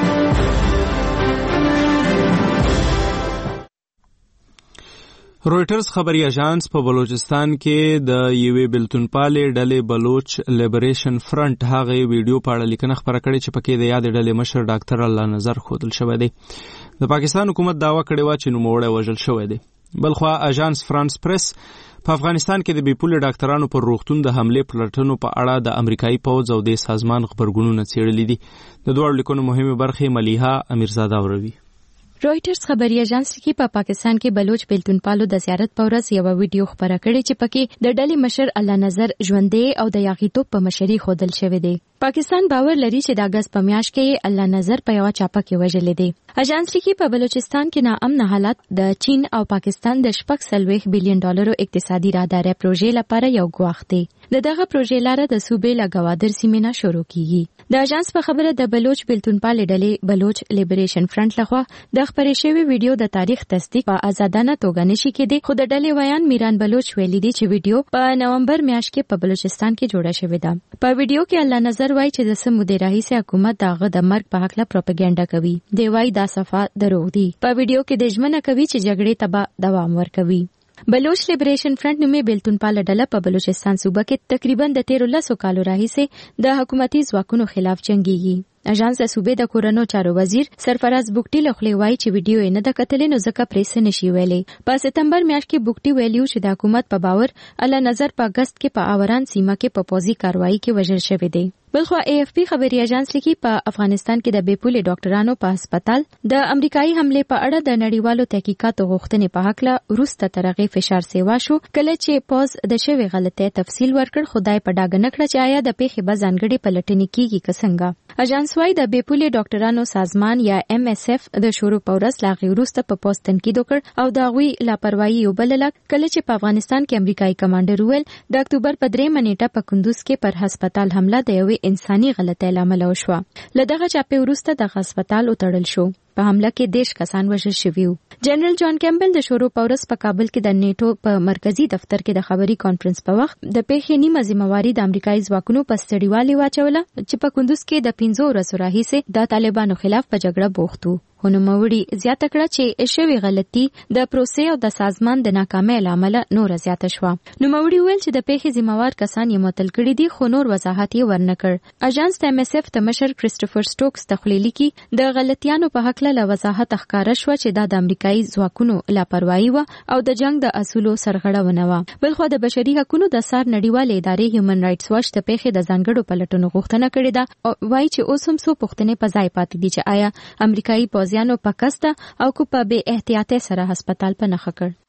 رويټرز خبري اژانس په بلوچستان کې د یوې بلتونپالې ډلې بلوچ لیبریشن فرنٹ هغه ویډیو په اړه لیکنه خبره کړې چې پکې د یاد ډلې مشر ډاکټر الله نظر خودل شوی دی. د پاکستان حکومت دعوا کړې و چې نوموړی وژل شوی دی. بلخوا اژانس فرانس پریس په افغانستان کې د بیپولې ډاکټرانو پر روغتون د حملې پلټنو په اړه د امریکایي پوځ او د سازمان خبرګونونه څېړلي دي. د دوه لیکونو مهمه برخه ملیحه امیرزاده اوروي. رويټرز خبري اژانس کې په پاکستان کې بلوچ بیلتونپالو د زیارت په ورځ یو ویډیو خبره کړې چې پکې د ډلې مشر الله نظر ژوندې او د یاغیتوب په مشري خودل شوی دی. پاکستان باور لري چې د اگست په میاشت کې الله نظر په یو چاپه کې وژل دي. اژانس لیکي په بلوچستان کې ناامن حالت د چین او پاکستان د شپږ سلويخ بلین ډالرو اقتصادي راهداري پروژې لپاره یو ګواښ دی. د دغه پروژې لاره د صوبې له ګوادر سیمې نه شروع کیږي. د اژانس په خبره د بلوچ بیلتونپالې ډلې بلوچ لیبریشن فرنٹ لخوا د خبرې شوی ویډیو د تاریخ تصدیق په آزادانه توګه نشي کېدی، خو د ډلې ویان میران بلوچ ویلي دی چې ویډیو په نومبر میاشت کې په بلوچستان کې جوړه شوې ده. په ویډیو کې الله نظر وایي چې د سمو د راهیسه حکومت دغه د مرګ په حق لا پروپاګاندا کوي. دی وایي دا صفه دروغ دي. په ویډیو کې د ژمنه کوي چې جګړې ته دوام ورکوي. بلوچ لیبریشن فرنٹ نومې بیلتونپاله ډله په بلوچستان صوبه کې تقریبا د تیرو لسو کالو راهیسه د حکومتي ځواکونو خلاف جنگيږي. اژانس د صوبې د کورونو چارو وزیر سرفراز بوکټي له خولې وایي چې ویډیو یې نه د کتلې نو ځکه پریس نشي ویلي. په سپتمبر میاشت کې بوکټي ویلیو چې د حکومت په باور الله نظر په اگست کې په آوران سیمه کې په پوځي کاروایی کې وژل شوی دی. بلخوا اے اف پی خبري اژانس لیکي په افغانستان کې د بیپولې ډاکټرانو په هسپتال د امریکایي حمله په اړه د نړیوالو تحقیقاتو غوښتنې په حق لا روسته ترغه فشار سیوا شو کله چې پوز د شوی غلطۍ تفصیل ورکړ. خدای په ډاګه نکړه چې آیا د پیښې بزانګړي پلټنې کیږي کسنګا. اژانس وايي د بیپولې ډاکټرانو سازمان یا ام اس اف د شروع پورس لاغي روسته په پوز تنقید وکړ او دا غوي لاپروايي وبلل کله چې په افغانستان کې امریکایي کمانډر ویل د اکتوبر په درې منېټه په کندوز کې پر هسپتال حمله د یوې انساني غلطۍ لامل وشوه. لدغه چاپه وروسته د هسپتال وتړل شو. په حمله کې دیش کسان وژل شوي وو. جنرال جان کیمبل د شروع پورس په کابل کې د نیټو په مرکزی دفتر کې د خبري کانفرنس په وخت د پیښې نیمه ذمہواری د امریکایي ځواکونو په ستړیوالي واچوله چې په کندوز کې د پنځو ورځو راهیسې د طالبانو خلاف په جګړه بوخت وو. هنوموړي زیاته کړه چې شوی غلطي د پروسې او د سازمان د ناکامۍ لامل نور زیاته شوه. نوموړي ویل چې د پیښې ذمہوار کسان یې معطل کړي دي خو نور وضاحت یې ورنکړ. اژانس د ام اس اف د مشر کریسټوفر سټوکس تخلیلی کې د غلطیانو په حق له وضاحت ښکارا شو چې دا د امریکایي ځواکونو لاپروايي و او د جنگ د اصولو سرغړونه و. بلخو د بشري حقوقو د سار نړیوال ادارې هیومن رائټس واچ د پیښې د ځانګړو پلټنو غوښتنه کړې ده او وایي چې اوس هم څو پوښتنې په ځای پاتې دي چې آیا امریکایي پوځیانو په کسته او کو په بے احتیاطۍ سره هسپتال په نخښه کړ.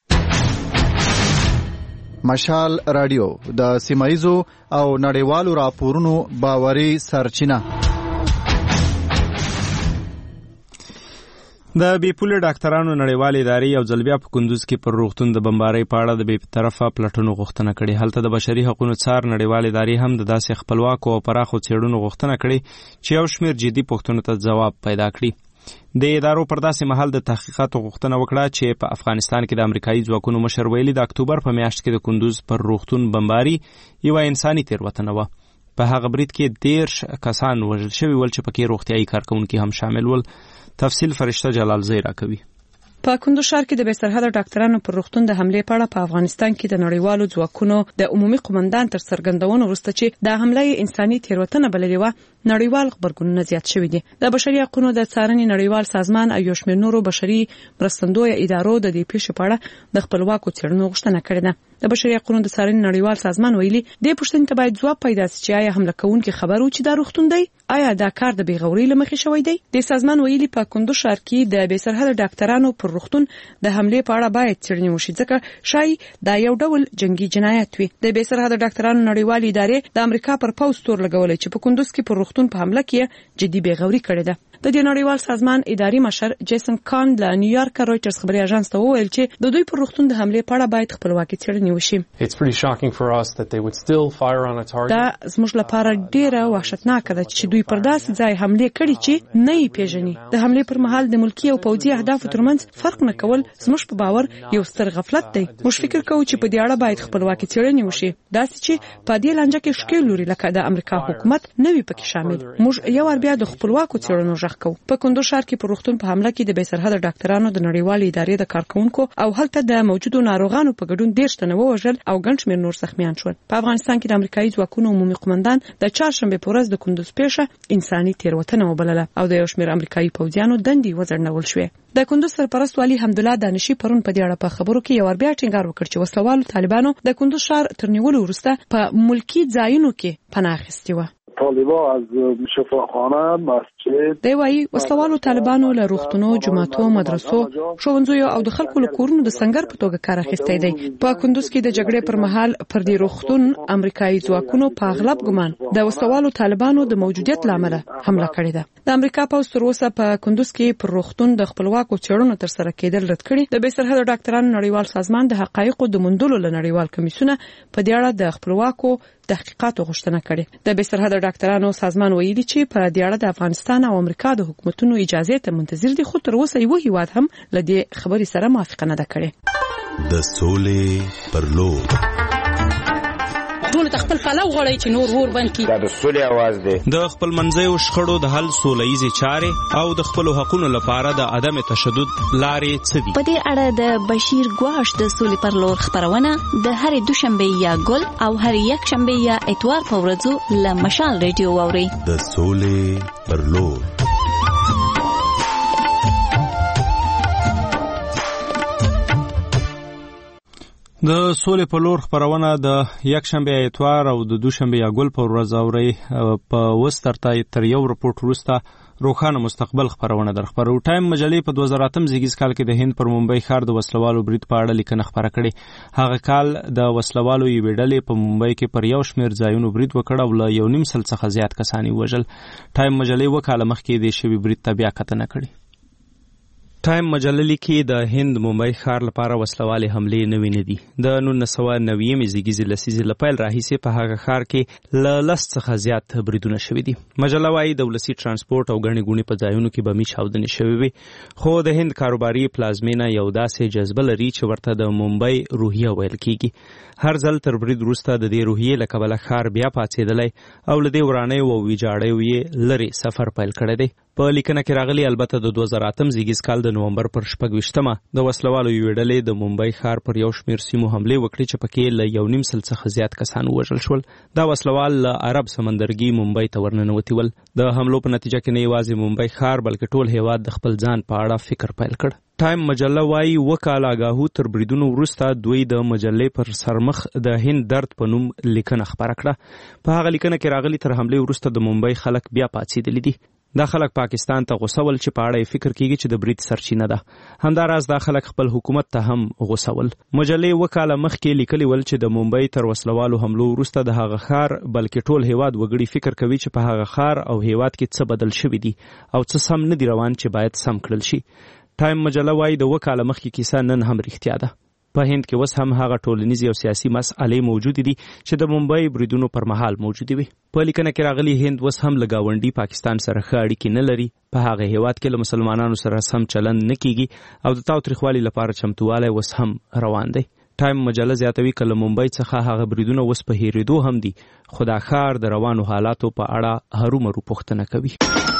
مشال رادیو د سیمایزو او نړیوالو راپورونو باوري سرچینه. د بیپولې ډاکټرانو نړیوال ادارې یو ځل بیا په کندوز کې پر روغتون د بمبارۍ په اړه د بې طرفه پلټنو غوښتنه کړې. هلته د بشري حقوقو څار نړیوال ادارې هم د داسې خپلواکو او پراخو څېړنو غوښتنه کړې چې یو شمېر جدي پوښتنو ته ځواب پیدا کړي. د ادارو پر داسې مهال د تحقیقاتو غوښتنه وکړه چې په افغانستان کې د امریکایي ځواکونو مشر ویلي د اکتوبر په میاشت کې د کندوز پر روغتون بمباري یوه انساني تېروتنه وه. په هغه برید کې دیرش کسان وژل شوي ول چې پکې روغتیایي کارکوونکي هم شامل ول. تفصیل فرشته جلال زی راکوي. په کندوز ښار کې د بېسرحده ډاکټرانو پر روغتون د حملې په اړه په افغانستان کې د نړیوالو ځواکونو د عمومي قومندان تر څرګندونو وروسته چې د حملې انساني تېروتنه بللې وه نړیوال خبرګونونه زیات شوي دي. د بشري حقوقو د څارنې نړیوال سازمان او یو شمېر نورو بشري مرستندویه ادارو د دې پیښې په اړه د خپلواکو څېړنو غوښتنه کړې ده. د بشري حقوقو د څارنې نړیوال سازمان ویلي د پښتنې ته باید ځواب پیدا شي چې آیا حمله کوونکي خبرو چې دا روغتون دی آیا دا کار د بیغوري لمخې شوی دی. د سازمان ویلي په کندوز ښار کې د بې سرحده ډاکټرانو پر روغتون د حملې په اړه باید څېړنې وشي ځکه شای دا یو ډول جنگي جنایت وي. د بې سرحده ډاکټرانو نړیوال ادارې د امریکا پر پوز تور لګولې چې په کندوز کې پر روغتون په حمله کې جدي بیغوري کړې ده. د دې نړیوال سازمان اداري مشر جیسن کان د نیویارک رويټرز خبري اژانس ته وویل چې د دوی پر روغتون د حملې په اړه باید خپلواکي څېړنې وشي. دا زموږ لپاره ډیره وحشتناکه ده چې دوی پر داسې ځای حمله کړي چې نه یې پیژني. د حملې پر مهال د ملکی او پوځي اهدافو ترمنځ فرق نه کول زموږ په باور یو ستر غفلت دی. موږ فکر کوو چې په دې اړه باید خپلواکي څېړنې وشي داسې چې په دې لانجه کې شکل لري لکه د امریکا حکومت نه وي پکې شامل. موږ یو ور بیا د خپلواکو څېړنو په کندوز ښار کې پر روغتون په حمله کې د بې سرحده ډاکټرانو د نړیوالې ادارې د کارکونکو او هلته د موجودو ناروغانو په ګډون دیرش تنه ووژل او ګڼ شمېر نور زخمیان شول. په افغانستان کې د امریکایي ځواکونو عمومي قومندان د چهارشنبې په ورځ د کندوز پیښه انساني تېروتنه وبلله او د یو شمېر امریکایي پوځیانو دندې وځنډول شوې. د کندوز سرپرست والي حمدالله دانشي پرون په دې اړه په خبرو کې یو ور بیا ټینګار وکړ چې وسلوالو طالبانو د کندوز ښار تر نیولو وروسته په ملکی ځایونو کې پناه اخیستې وه. طالبان از شفاخانه مسجد دی وايي وسلوالو طالبانو له روغتونو جماعتو مدرسو ښوونځیو او د خلکو له کورونو د سنگر په توګه کار اخیستی دی. په کندوز کې د جګړې پر مهال پر دې روغتون امریکایي ځواکونو په اغلب ګمان د وسلوالو طالبانو د موجودیت لامل حمله کړې ده. د امریکا پوځ تر اوسه په کندوز کې پر روغتون د خپلواکو څېړنو تر سره کېدل رد کړي. د بې سرحده ډاکټرانو نړیوال سازمان د حقایقو د موندلو له نړیوال کمیسیونه په دې اړه د خپلواکو تحقیقاتو غوښتنه کړې. د بې سرحده ډاکټرانو سازمان ویلي چې په دې اړه د افغانستان او امریکا د حکومتونو اجازه ته منتظر دي خو تر اوسه یو هیواد هم له دې خبرې سره موافقه نه ده کړې. د سولې پر لور ټول خپل پلو غړی چې نور ور بند کی. دا د سولې आवाज دی. د خپل منځیو شخړو د حل سولهیزې چارې او د خپل حقوقو لپاره د عدم تشدد لارې څه دي. په دې اړه د بشیر ګواش د سولې پر لور خبرونه د هرې دوشنبه یا ګل او هرې یک شنبه یا اتوار په ورځو له مشال ریډیو واوري. د سولې پر لور د سولې په لور خبرونه د یک شنبه اتوار او د دوشنبه یا ګل په ورځ اوري. په وسترته تر یو رپورټ وروسته روښانه مستقبل خبرونه در خبرو. ټایم مجلې په دوه زره اتم زیږیز کال کې د هند پر ممبئی ښار د وسلوالو برید په اړه لیکنه خبره کړې. هغه کال د وسلوالو یوې ډلې په ممبئی کې پر یو شمېر ځایونو برید وکړ او له یو نیم سل څخه زیات کسان یې وژل. ټایم مجلې اوه کاله مخکې د شوي برید ته بیا کتنه کړې. ټایم مجله لیکي د هند ممبئی ښار لپاره وسلوالې حملې نوې نه دي. د نولس سوه نوېمې زیږیزې لسیزې له پیل راهیسې په هغه ښار کې له لس څخه زیات بریدونه شوي دي. مجله وايي د ولسي ترانسپورټ او ګڼې ګوڼې په ځایونو کې بمي چاودنې شوې وي خو د هند کاروباري پلازمینه یو داسې جذبه لري چې ورته د ممبئی روحیه ویل کیږي. هر ځل تر برید وروسته د دې روحیې له کبله ښار بیا پاڅېدلی او له دې ورانیو او ویجاړیو یې لرې سفر پیل کړی دی. په لیکنه کې راغلي البته د دوه زره اتم زیږیز کال د نومبر پر شپږ ویشتمه د وسلوالو یوې ډلې د ممبئی ښار پر یو شمېر سیمو حملې وکړې چې پکې له یو نیم سل څخه زیات کسان ووژل شول. دا وسلوال له عرب سمندرګي ممبئی ته ورننوتي ول. د حملو په نتیجه کې نه یوازې ممبئی ښار بلکې ټول هیواد د خپل ځان په اړه فکر پیل کړ. ټایم مجله وايي اوه کاله آګاهو تر بریدونو وروسته دوی د مجلې پر سرمخ د هند درد په نوم لیکنه خپره کړه. په هغه لیکنه کې راغلي تر حملې وروسته د ممبئی خلک بیا پاڅېدلي دي. دا خلک پاکستان ته غوسه ول چې په اړه یې فکر کیږي چې د برید سرچینه ده. همداراز دا خلک خپل حکومت ته هم غوسه ول. مجلې اوه کاله مخکې لیکلي ول چې د ممبئی تر وسلوالو حملو وروسته د هغه ښار بلکې ټول هیواد وګړي فکر کوي چې په هغه ښار او هیواد کې څه بدل شوي دي او څه سم نه دي روان چې باید سم کړل شي. ټایم مجله وايي د اوه کاله مخکې کیسه نن هم رښتیا ده. په هند کې اوس هم هغه ټولنیزې او سیاسي مسئلې موجودې دي چې د ممبئی بریدونو پر مهال موجودې وي. په لیکنه کې راغلي هند اوس هم له ګاونډي پاکستان سره ښه اړیکې نه لري. په هغه هیواد کې له مسلمانانو سره سم چلند نه کیږي او د تاوتریخوالي لپاره چمتووالی اوس هم روان دی. ټایم مجله زیاتوي که له ممبئی څخه هغه بریدونه اوس په هېرېدو هم دي خو دا ښار د روانو حالاتو په اړه هرومرو پوښتنه کوي.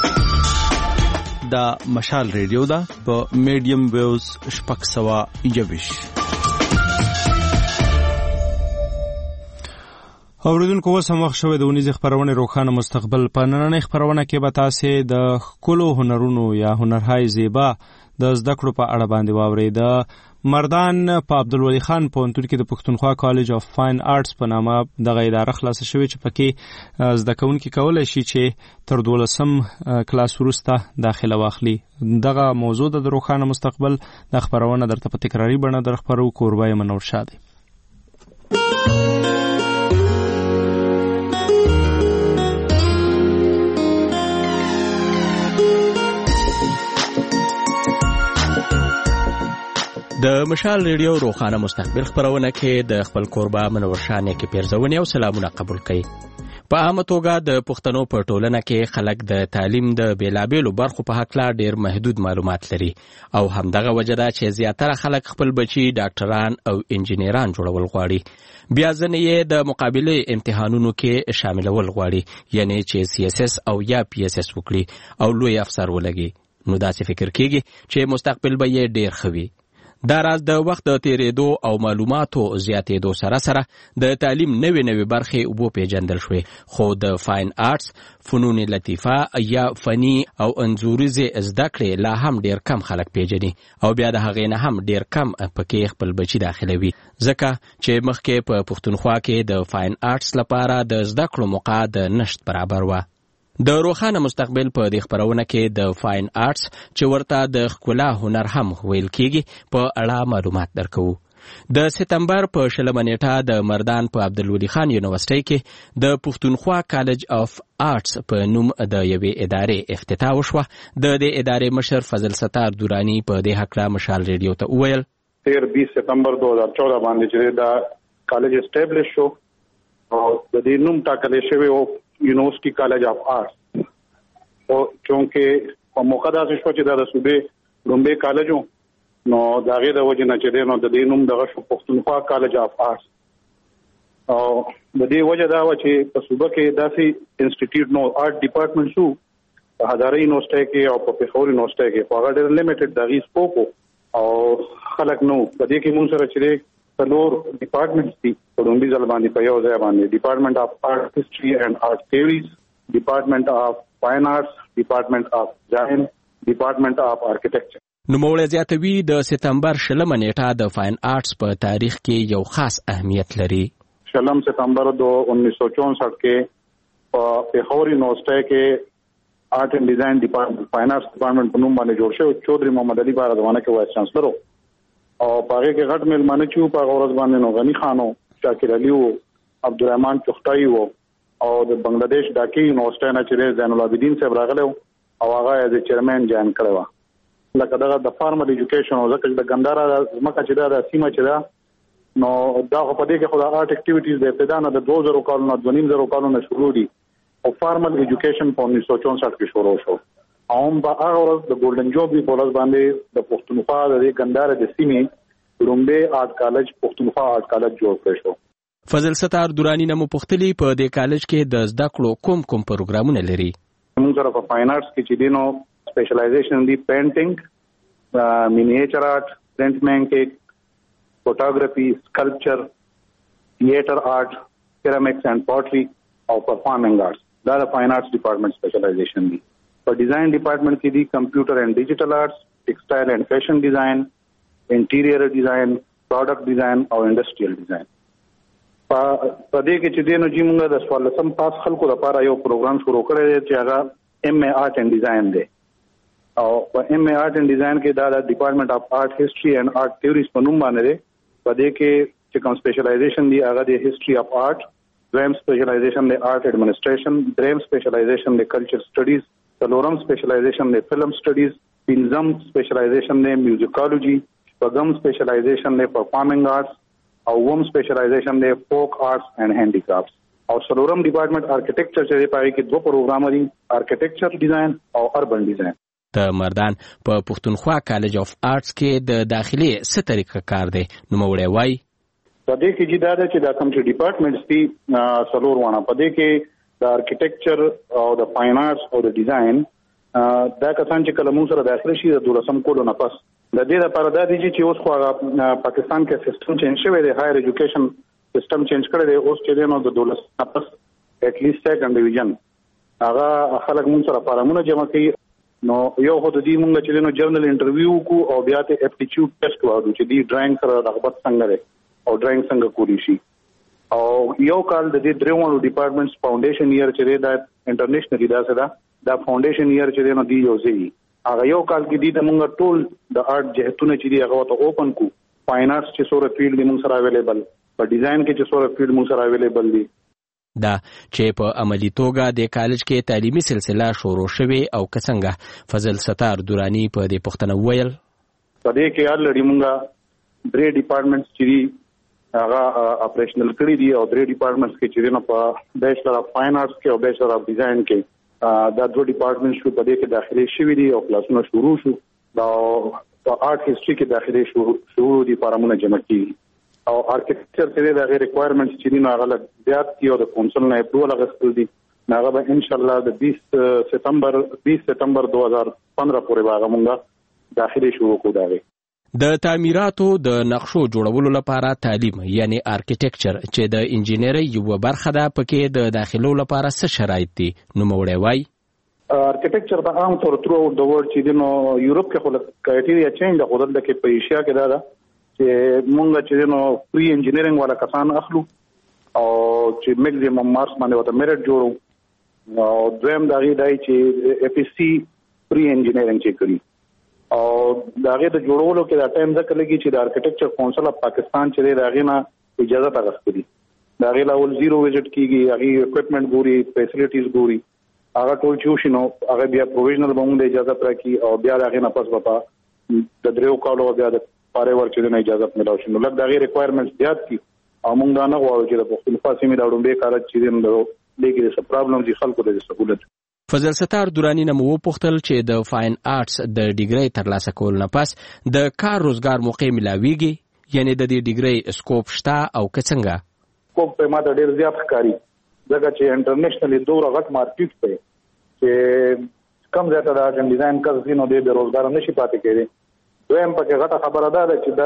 دا مشال ریډیو ده په میډیم ویوز شپږ سوه یوویشت. اوریدونکو اوس هم وخت شوی د اونیزې خپرونې روښانه مستقبل. په نننۍ خپرونه کې به تاسې د ښکلو هنرونو یا هنرهای زیبا د زده کړو په اړه باندې واورئ. د مردان په عبدالولي خان پوهنتون کې د پښتونخوا کالج اف فاین آرټس په نامه دغه اداره خلاصه شوې چې پکې زده کوونکي کولی شي چې تر دولسم کلاس وروسته داخله واخلي. دغه موضوع د روښانه مستقبل د خپرونه درته په تکراري بڼه در خپرو. کوربه یې منور شاه دی. د مشال ریډیو روښانه مستقبل خبرونه کې د خپل کوربه منور شاه کې پیرزونی او سلامونه قبول کړي. په عامه توګه د پښتنو په ټولنه کې خلک د تعلیم د بیلابیلو برخو په حق لا ډیر محدود معلومات لري او همدغه وجه ده چې زیاتره خلک خپل بچي ډاکټران او انجینران جوړول غواړي. بیا ځنې یې د مقابله امتحانونو کې شاملول غواړي، یعنی چې سی اس اس او یا پی اس اس وکړي او لوی افسر ولګي. نو داسې فکر کیږي چې مستقبل به یې ډیر ښه وي. دا راز د وخت د تیریدو او معلوماتو زیاتېدو سره سره د تعلیم نوې نوې برخې وبو پیژندل شوې، خو د فاین آرټس، فنون لطیفه یا فني او انځوریزې زده کړې لا هم ډیر کم خلک پیژني او بیا د هغې نه هم ډیر کم پکې خپل بچي داخلوي، ځکه چې مخکې په پښتونخوا کې د فاین آرټس لپاره د زده کړو موقع د نشت برابر وه. د روښانه مستقبل په دې خبرونه کې د فاین آرټس چې ورته د ښکلا هنر هم ویل کېږي په اړه معلومات درکوو. د سپتمبر په شلمه نیټه د مردان په عبدالولي خان یونیورسټۍ کې د پښتونخوا کالج اف آرټس په نوم د یوې ادارې افتتاح وشوه. د دې ادارې مشر فضل ستار دورانی په دې هکله مشال ریډیو ته وویل: تیر بیس سپتمبر دو هزار چودہ باندې چې دا کالج اسټابلیش شو او د دې نوم ټاکل شوی او یونیورسيټي کالج اف آرټس، او چونکې په موقع دا شو چې دا د صوبې لومبه کالجو نو دا غیر د وجه نه چې نو د دې نوم دغه شو پښتونخوا کالج اف آرټس. او د دې وجه دا و چې په صوبه کې داسې انسټیټیوټ نو آرټ ډپارټمنټ شو په هزاره یونیورسيټي کې او په پیښور یونیورسيټي کې په هغه ډېر لیمیټډ دغه سکوپ او خلک نو په دې کې مونږ سره چې څلور ډپارټمنټس دي په لومبي ځل باندې په یو ځای باندې ډپارټمنټ اف آرټ هسټري اینڈ آرټ تھیوریز، ډپارټمنټ اف فاین آرټس، ډپارټمنټ اف ډیزاین، ډپارټمنٹ اف آرکیټیکچر. نوموړی زیاتوي د سپتمبر شلمه نیټه د فاین آرټس په تاریخ کې یو خاص اهمیت لري. شلم سپتمبر دو انیس سو چونسٹھ کې په پیښور یونیورسيټي کې آرټ اینڈ ډیزاین ډپارټمنټ فاین آرټس ډپارټمنټ په نوم باندې جوړ شو. چودھری محمد علي بارادوانه کې وایس چانسلر او پاره کې غټ مېلمانه چې په غورز باندې نو غنی خانو، شاکر علي او عبدالرحمن چختای وو او د بنگلاديش ډاکي یونیورسيټي نه چې زین العابدین صاحب راغله او هغه از چیرمن جان کړو. لکه دغه د فارمل ایجوکیشن او ځکه د ګندارا مکه چې دا سیمه چې دا نو دا په دې کې خدای آرټ اکټیویټیز د ابتدا نه د دوه زره کالونو د دوه زره کالونو شروع دي او فارمل ایجوکیشن په انیس سو چونسٹھ کې شروع شو. هم په هغه ورځ د ګولډن جوبلی په ورځ باندې د پښتونخوا د ګندارا د سیمې لومبه آرټ کالج پښتونخوا آرټ کالج جوړ کړ شو. فضل ستار دورانی نه مو پوښتلی په دې کالج کې د زده کړو کوم کوم پروګرامونه لري. موږ سره په فاین آرټس کې چې دینو سپیشلایزیشن دی پینټینګ، مینیچر آرټ، پرنٹ میکینګ، فوټوګرافي، سکلپچر، تھیټر آرټ، سیرامکس اینڈ پوټری او پرفارمنګ آرټس. دا د فاین آرټس ډپارټمنټ سپیشلایزیشن دی. په ډیزاین ډپارټمنټ کې دی کمپیوټر اینڈ ډیجیټل آرټس، ټیکسټایل اینڈ فیشن ډیزاین، انټیریئر ډیزاین، پروډکټ ډیزاین او انډسټریل ډیزاین. په دې کې چې دینو چې موږ د سوالسم پاس خلکو لپاره یو پروګرام شروع کړی دی چې هغه ایم اے آرټ اینڈ ډیزاین دی. او په ایم اے آرټ اینڈ ډیزاین کې دا د ډپارټمنټ اف آرټ هسټري اینڈ آرټ تھیوریز په نوم باندې دی. په دې کې چې کوم سپیشلایزیشن دی هغه د هسټري اف آرټ، دویم سپیشلایزیشن دی آرټ ایڈمنسټریشن، دریم سپیشلایزیشن دی کلچر سټډیز، څلورم سپیشلایزیشن دی فلم سټډیز، پنځم سپیشلایزیشن دی میوزیکالوجي، شپږم سپیشلایزیشن دی پرفارمنګ آرټس او وم سپیشلایزیشن دی فوک آرټس اینڈ هینډی کرافټس. او څلورم ډپارټمنټ آرکیټیکچر چې دی پای کې دوه پروګرام دي، آرکیټیکچر ډیزاین او اربن ډیزاین. د مردان په پښتونخوا کالج اف آرټس کې د داخلي څه طریقه کار دی؟ نوموړی وایي په دې کې چې دا چې دا کوم چې ډپارټمنټس دي څلور وانه په دې کې د آرکیټیکچر او د فاین آرټس او د ډیزاین دا کسان چې کله موږ سره داخله شي د دولسم کولو نه پس د دې لپاره دا دي چې اوس خو پاکستان کې سیستم چینج شوی دی، هایر ایجوکیشن سیستم چینج کړی دی. اوس چې نو د دولسم نه پس اټ لیست سیکنډ ډیویژن هغه خلک موږ سره فارمونه جمع کوي نو یو خو د دې مونږ چې نو جرنل انټرویو کو او بیا ته اپټیټیوډ ټیسټ وایو چې دی ډرایینګ سره رغبت څنګه لري او ډرایینګ څنګه کولی شي او یو کال د دې درېوالو ډپارټمنټس فاونډیشن ایئر چې دا انټرنیشنلی دا سره دا فاونډیشن ایئر چې نو دی یو ځای هغه یو کال کې دی د مونږ ټول د آرټ جهتونه چې دی هغه ته اوپن کو فاین آرټس چې سوره فیلډ مونږ سره اویلیبل په ډیزاین کې چې سوره فیلډ مونږ سره اویلیبل دی دا چې په عملی توګه د کالج کې تعلیمي سلسله شروع شوه او څنګه فضل ستار دورانی په دې پښتنه ویل په دې کې الریډي مونږه درې ډپارټمنټس چې هغه اپریشنل کړی دي او درې ډپارټمنټس کې چې نو په بیچلر اف فاین آرټس کې او بیچلر اف ډیزاین کې دا دوه ډپارټمنټس په دې کې داخلي شوي دي او کلاسونه شروع شو دا په آرټ هیستوري کې داخلي شروع شروع دي فارمونه جمع کیږي او آرکیټیکچر کې د غیر ریکوایرمنټس چې دي نو هغه زیات دي او د کونسل نه اپروول غوښتل دي هغه به ان شاء الله د بیس سپتمبر بیس سپتمبر دو هزار پندرہ پورې هغه مونږه داخلي شروع کوو. د تعمیراتو د نقشو جوړولو لپاره تعلیم یعنی آرکیټیکچر چې د انجینری یو برخه ده پکې د داخلو لپاره څه شرایط دي نو موړی وای آرکیټیکچر د عام طور تر اوټ د ورډ چې نو یورپ کې خلک کرایټیریا چینج د خودل کې په ایشیا کې دا ده چې مونږ چې نو پری انجینرینګ والا کسان اخلو او چې میکزیمم مارکس باندې وته میرټ جوړو او دویم دا غي دای چې اف اس سی پری انجینرینګ چې کړی او دا غي د جوړولو کې دا ټایم ځکه لګي چې د آرکیټیکچر کونسل اف پاکستان چې دا غي نه اجازه تغستري دا غي لاول زیرو وزټ کیږي هغه اکوپمنٹ ګوري فیسیلیټیز ګوري هغه ټول چې شنو هغه بیا پروویژنل باندې اجازه راکړي او بیا دا غي نه پس بپا د دریو کالو بیا د پاره ورچې نه اجازه ملو شنو لکه دا غي ریکوایرمنټس زیات دي او موږ دا نه غواړو چې د پښتونخوا سیمې دا ډومبه کار چې دغه لګي څه پرابلم دي خلکو د سہولت. فضل ستار دورانی نه مو پوښتل چې د فاین آرټس د ډیګری ترلاسه کول نه پس د کار روزګار موقع ملاويږي یعنی د دې ډیګری سکوپ شته او څنګه سکوپ په ماده ډیر زیات ښکاری ځکه چې انټرنیشنلی دوه غټ مارکیټ دی چې کم زیاته د اجن ډیزاین کس نو د روزګار نشي پاتې کېږي. دویم پکې غټه خبره ده چې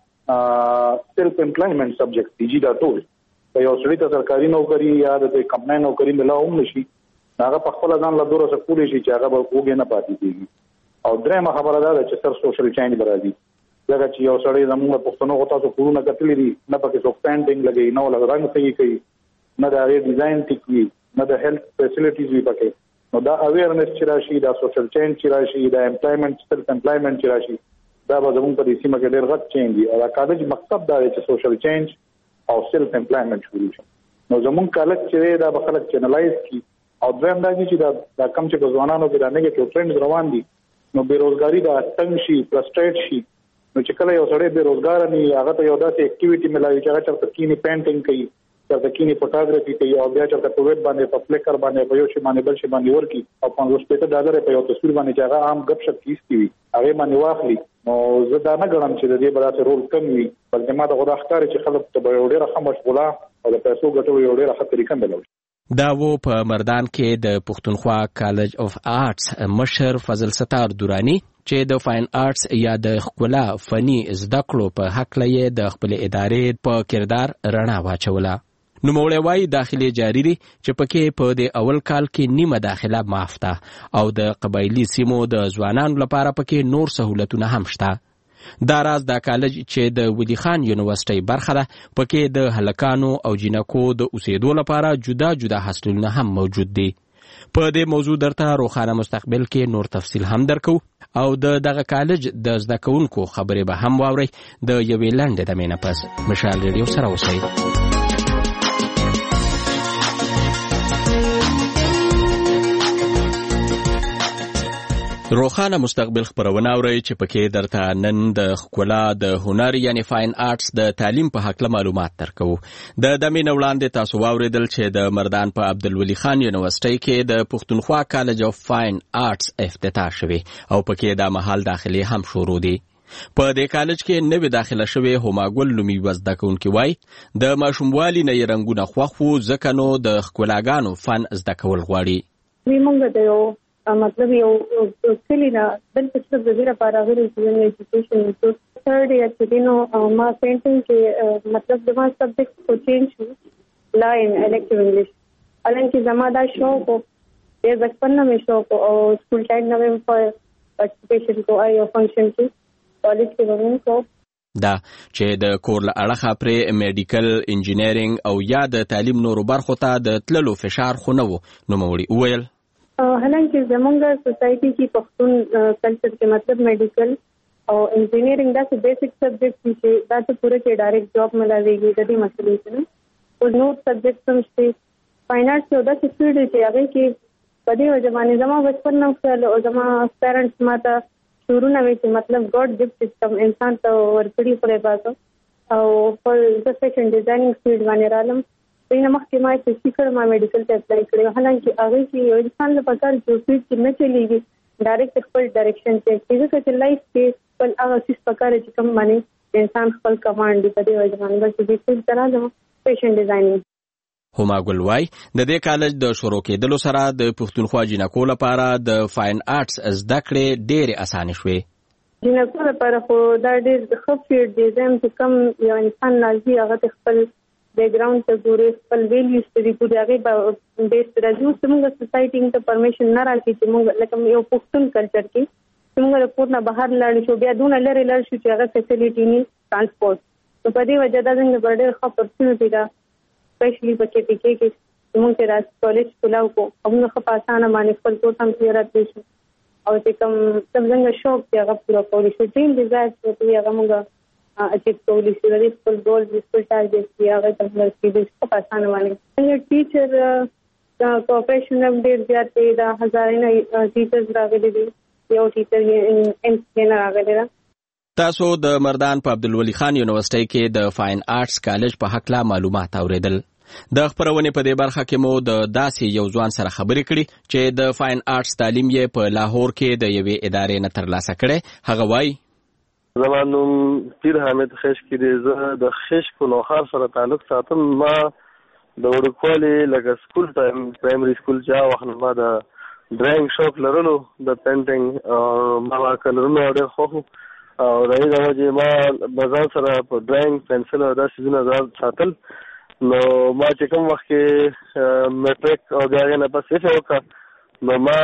دا سیلف امپلایمنٹ سبجیکټ دی دا ټول په یو سړي ته سرکاري نوکری یا د کمپنۍ نوکری ملاوم نشي هغه په خپل ځان له دوره سکولې شي چې هغه به وګې نه پاتې کېږي او درېمه خبره ده چې سر سوشل چینج برازي ځکه چې یو سړی زموږ پښتنو غوښتل څو کورونه کتلې دي نه پکې څوک پینټینګ لګي نه ولا رنګ صحیح کوي نه د هغې ډیزاین ټیک وي نه د هیلث فیسیلیټیز وي پکې نو دا اویرنس چې راشي دا سوشل چینج چې راشي دا امپلایمنٹ سیلف امپلایمنٹ چې راشي دا به زموږ په دې سیمه کې ډېر غټ چینج دی او دا کالج مقصد دا دی چې سوشل چینج او سیلف امپلایمنٹ شروع شي نو زموږ کالج چې دا به خلک چینلایز کړي او دویم دا چې دا د کم چې په ځوانانو کې دا نیگیټیو ټرند روان دي نو بیروزګاری دا تنګ شي فرستریټ شي نو چې کله یو سړی بیروزګار نه هغه ته یو داسې اکټیویټي ملایي چې هغه چرته کینی پینټینګ کوي چرته کینی فوټوګرافي کوي او بیا چرته په ویب باندې په فلیکر باندې په یو شی باندې بل شی باندې ورکی او پنځوس پېته ډالر په یو تصویر باندې چې هغه عام غب شپ کیږي هغه باندې واخلي نو زه دا نه غواړم چې د دې بلاسه رول کم وي بلکې ما دا غوډه ښکاري چې خلک ته به ډېر ښه مشغوله او د پیسو ګټو یو ډېر ښه طریقه ملوي. دا و په مردان کې د پښتونخوا کالج اف آرټس مشر فضل ستار دورانی چې د فاین آرټس یا د ښکلا فني زده کړو په حق لې د خپل ادارې په کردار رڼا واچوله. نو موړی وای داخلي جاری دي چې پکې په د اول کال کې نیمه داخله معاف ده او د قبایلی سیمو د ځوانانو لپاره پکې نور سہولتونه هم شته. دا راز د کالج چې د ولی خان یونیورسيټي برخه ده پکې د هلکانو او جنکو د اوسېدو لپاره جدا جدا هاستلونه هم موجود دي. په دې موضوع درته روخانه مستقبل کې نور تفصیل هم درکو او د دغه کالج د زده کوونکو خبرې به هم واورئ د یوې لنډې دمې نه پس. مشال ریډیو سره اوسئ. روخانه مستقبل خبرونه اورئ چې پکې درته نن د ښکلا د هنر یعنی فاین آرټس د تعلیم په حق معلومات درکو. د دمې نه وړاندې تاسو واورېدل چې د مردان په عبدالولي خان یونیورسيټي کې د پښتونخوا کالج اف فاین آرټس افتتاح شوی او پکې د مهال داخلي هم شروع دي. په دې کالج کې نوې داخله شوی هماګل لومي وزده کوونکی وای د ماشوموالي نه یې رنګونه خوښ وو ځکه نو د ښکلاګانو فن زده کول غواړي. موږ د یو مطلب یو کلی نه بل څه د زیره پاراغلي چې ایجوکیشن تو ثرد ایئر کې نو ما پینټینګ کې مطلب د ما سبجیکټ کو چینج شو لا ان الکټیو انګلیش الان کې زما دا شوق ډېر بچپن نه مې شوق او سکول ټایم نه مې پارټیسپیشن کو آی او فنکشن کې کالج کې ومن کو دا چې د کور له اړخه پرې میډیکل انجینرینګ او یا د تعلیم نورو برخو ته د تللو فشار خو نه و. نوموړي وویل حالانکه زمونږ سوسایټي کې پښتون کلچر کې مطلب میډیکل او انجینرینګ دا څه بیسیک سبجیکټ دي چې دا ته پوره کې ډایرکټ جاب ملاويږي د دې مسلې نه او نور سبجیکټ هم شته. فاینانس یو داسې فیلډ دی چې هغه کې په دې وجه باندې زما بچپن نه خپل او زما پیرنټس ماته شروع وی چې مطلب ګاډ ګفت سیستم انسان ته ورکړي پرې باسو او په د فیشن ډیزاینینګ فیلډ باندې رالم. په مخکې ما چې سیکر ما میډیکل ته اپلای کړی حالانکه هغه کې یو انسان لپاره کار چې فیلډ کې نه چلیږي ډایرکټ خپل ډایرکشن ته چې چې لایف کې خپل هغه څه پکاره چې کوم باندې انسان خپل کمانډ دی په دې وجه باندې بس دې څه ترازم فیشن ډیزاینینګ. هما ګل وای د دې کالج د شروع کېدلو سره د پښتونخوا جنکو لپاره د فاین آرټس زده کړې ډېرې اسانه شوې. جنکو لپاره خو دا ډېر ښه فیلډ دی چې کوم یو انسان راځي هغه خپل بیک ګراوند ته ګوري خپل ویلیوز ته ګوري هغه بیس راځي. موږ سوسایټي ته پرمیشن نه راکړي چې موږ لکه یو پښتون کلچر کې موږ له کور نه بهر لاړ شو بیا دونه لري لاړ شو چې هغه فیسیلیټي نه ترانسپورت په دې وجه دا څنګه ډېر ښه اپورچونټی ده اسپیشلی په کې کې کې موږ ته راځي کالج کولاو کو موږ خو په اسانه باندې خپل کور هم تیارات دي او چې کوم څنګه شوق دی هغه پورا کولی شو ټیم ډیزاین ته هغه موږ اچیو کولی شو د خپل ګول د خپل ټارګټ دی هغه څنګه چې د په اسانه باندې ټیچر دا کوپریشن هم ډېر زیات دی دا هزارونه ټیچرز راغلي دي یو ټیچر یې ان ان راغلی ده. تاسو د مردان په عبدالولي خان یونیورسيټي کې د فاین آرټس کالج په حق لا معلومات اوریدل. د خبرونې په دې برخه کې مو د داسې یو ځوان سره خبرې کړې چې د فاین آرټس تعلیم یې په لاهور کې د یوې ادارې نه ترلاسه کړی. هغه وایي زمانوم پیر حامد خشکی دی. زه د خشک نوخار سره تعلق ساتم. ما د وړوکوالي لکه سکول پرایمري سکول چې هغه وخت ما د ډرایینګ شوق لرلو د پینټینګ ما کلرونه ډېر خوښ او د دې د وجې ما بازار سره په ډرایینګ پنسل او داسې څیزونه ځان ساتل. نو ما چې کوم وخت کې میټریک او د هغې نه پس ایفه وکړه نو ما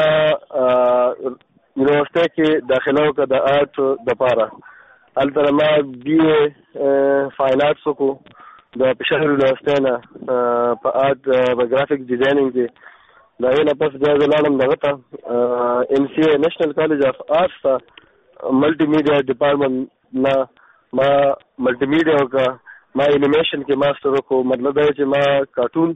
یونیورسټۍ کې داخله وکړه د آرټ دپاره. هلته ما بي اے فاین آرټس وکړو د پېښور یونیورسټۍ نه په آرټ په ګرافیک ډیزاینینګ کې. د هغې نه پس بیا زه لاړم دغه ته ایم سی اے نیشنل کالج اف آرټس ته ملټي میډیا ډپارټمنټ نه ما ملټي میډیا وکړه. ما انیمیشن کې ماسټر وکړو. مطلب دا چې ما کارټون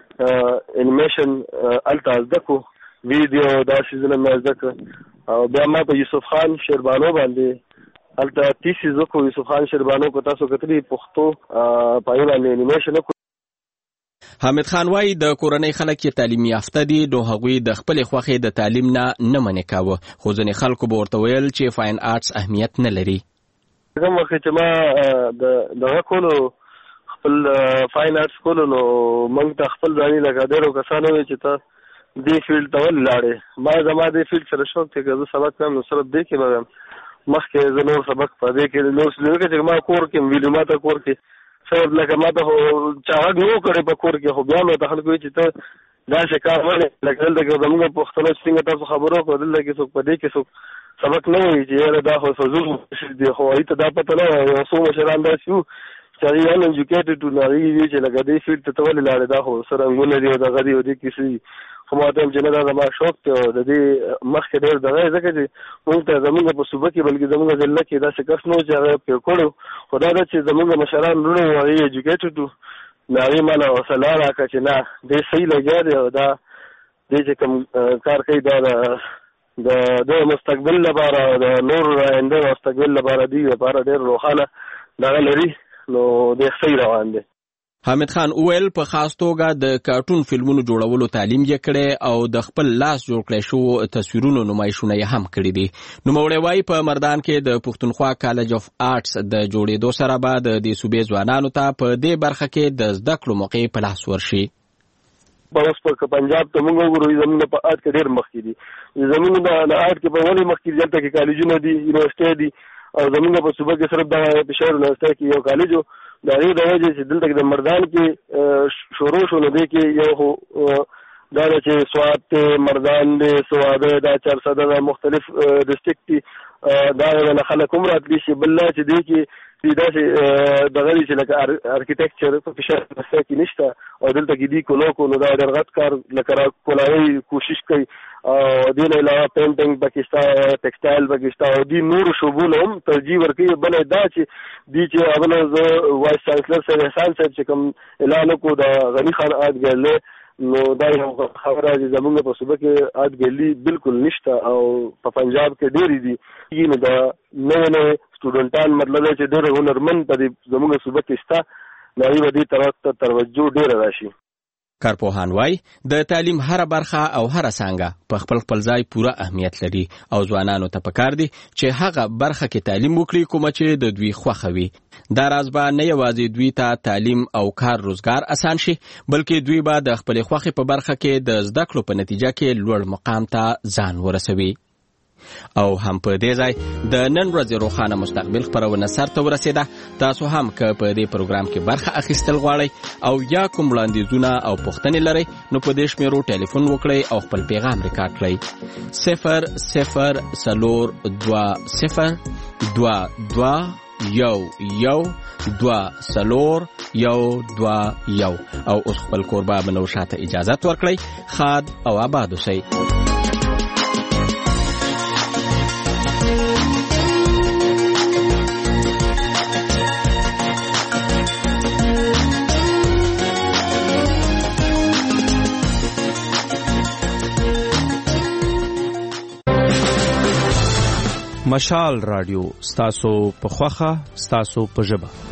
انیمیشن هلته زده کړو ویډیو دا څیزونه مې زده کړه او بیا ما په یوسف خان شیربانو باندې هلته تیسیز وکړو. یوسف خان شیربانو کو تاسو کتلی پښتو په هغې باندې انیمیشن وکړو. حامد خان وایي د کورنۍ خلک چې تعلیم یافته دي نو هغوی د خپلې خوښې د تعلیم نه نه منې کاوه خو ځینې خلکو به ورته ویل چې فاین آرټس اهمیت نه لري. کوم وخت چې ما د دغه کولو خپل فاین آرټس کولو نو موږ ته خپل ځاني لکه ډېرو کسانو وایي چې ته دې فیلډ ته ولې لاړې. ما زما دې فیلډ سره شوق دی که زه سبق کوم نو صرف دې کې به ویم. مخکې زه نور سبق په دې کې نور لکه چې ما کور کې ویډیو ما ته کور کې صرف لکه ما ته خو چا غږ نه و کړی په کور کې خو بیا مې ته خلکو وایي چې ته داسې کار ولې لکه دلته کې زموږ پښتنو چې څنګه تاسو خبرو وکړو دلته کې څوک په دې کې څوک سبق نه وایي چې یاره دا خو فضول دی خو هغوی ته دا پته نه وایي. یو څو مشران داسې وو چې هغوی ان ایجوکیټډ وو نو هغوی وایي چې لکه دې فیلډ ته ته ولې لاړې دا خو څه رنګونه دي او دغه دي او دې کیسې دي. خو ما ته هم چې نه دا زما شوق دی او د دې مخکې ډېر دغه یې ځکه چې موږ ته زموږ په صوبه کې بلکې زموږ ضلع کې داسې کس نه و چې هغه پرې کړی و. خو دا ده چې زموږ مشران وروڼه وو هغوی ایجوکیټډ وو نو هغوی ما له حوصله راکړه چې نه دې صحیح لګیا دی او دا دې چې کوم کار کوي دا د د مستقبل لپاره او د نور آینده مستقبل لپاره دې لپاره ډېر روښانه دغه لري نو دې صحیح روان دی. حامد خان اویل په خاص توګه د کارټون فلمونو جوړولو تعلیم یې کړی او د خپل لاس جوړ کړی شو تصویرونو نمایشونه یې هم کړي دي. نوموړی وایي په مردان کې د پښتونخوا کالج اف آرټس د جوړېدو سره به د دې صوبې ځوانانو ته په دې برخه کې د زده کړو موقع په لاس ورشي. په اوس په پنجاب ته موږ وګورو زموږ په آرټ کې ډېر مخکې دي. زموږ د آرټ کې په ولې مخکې دي دلته کې کالجونه دي یونیورسټۍ دي او زموږ په صوبه کې صرف د پېښور یونیورسټۍ کې یو کالج و. د هغې د وجې چې دلته کې د مردان کې شروع شو نو دې کې یو دا چې سوات ته مردان دی سواده دا چرسده دا مختلف ډسټریکټ دي دا نه خلک هم راتلی شي بل چې دی کې دا چې دغه چې لکه ارکیټیکچر په فشار کې نشته او دلته کې دی کولو کو نو دا ډېر غټ کار لکه کولای کوشش کوي او دې نه علاوه پینټینګ پاکستان ټیکسټایل پاکستان او دې نور شوبونه هم ترجیح ورکوي بل دا چې دی چې اوبله وایس چانسلر سره احسان صاحب چې کوم اعلان کو دا غنی خان آدګل نو دا یو خبره چې زمونږ په صوبه کې آدګلی بالکل نشته او په پنجاب کې ډېری دي نو دا نوې نوې سټوډنټان مطلب چې ډېر هنرمند په دې زمونږ صوبه کې شته نو یې دې طرف ته توجه ډېره راشي. کارپوهان وای د تعلیم هر برخه او هر څنګه په خپل خپل ځای پوره اهمیت لري او ځوانانو ته پکار دي چې هغه برخه کې تعلیم وکړي کوم چې د دوی خوښه وي. دا راز به نه یوازې دوی ته تعلیم او کار روزګار اسان شي بلکې دوی به د خپل خوښې په برخه کې د زده کړو په نتیجه کې لوړ مقام ته ځان ورسوي. او هم په دې ځای د نن ورځې روښانه مستقبل خپرونه سر ته ورسېده. تاسو هم که په دې پروګرام کې برخه اخیستل غواړئ او یا کوم وړاندیزونه او پوښتنې لرئ نو په دې شمیرو ټلیفون وکړئ او خپل پیغام ریکارډ کړئ صفر صفر څلور دوه صفر دوه دوه یو یو دوه څلور یو دوه یو او اوس خپل کوربه منوشه ته اجازت ورکړئ. ښاد او آباد اوسئ. مشال رادیو ستاسو په خوخه ستاسو په ژبه.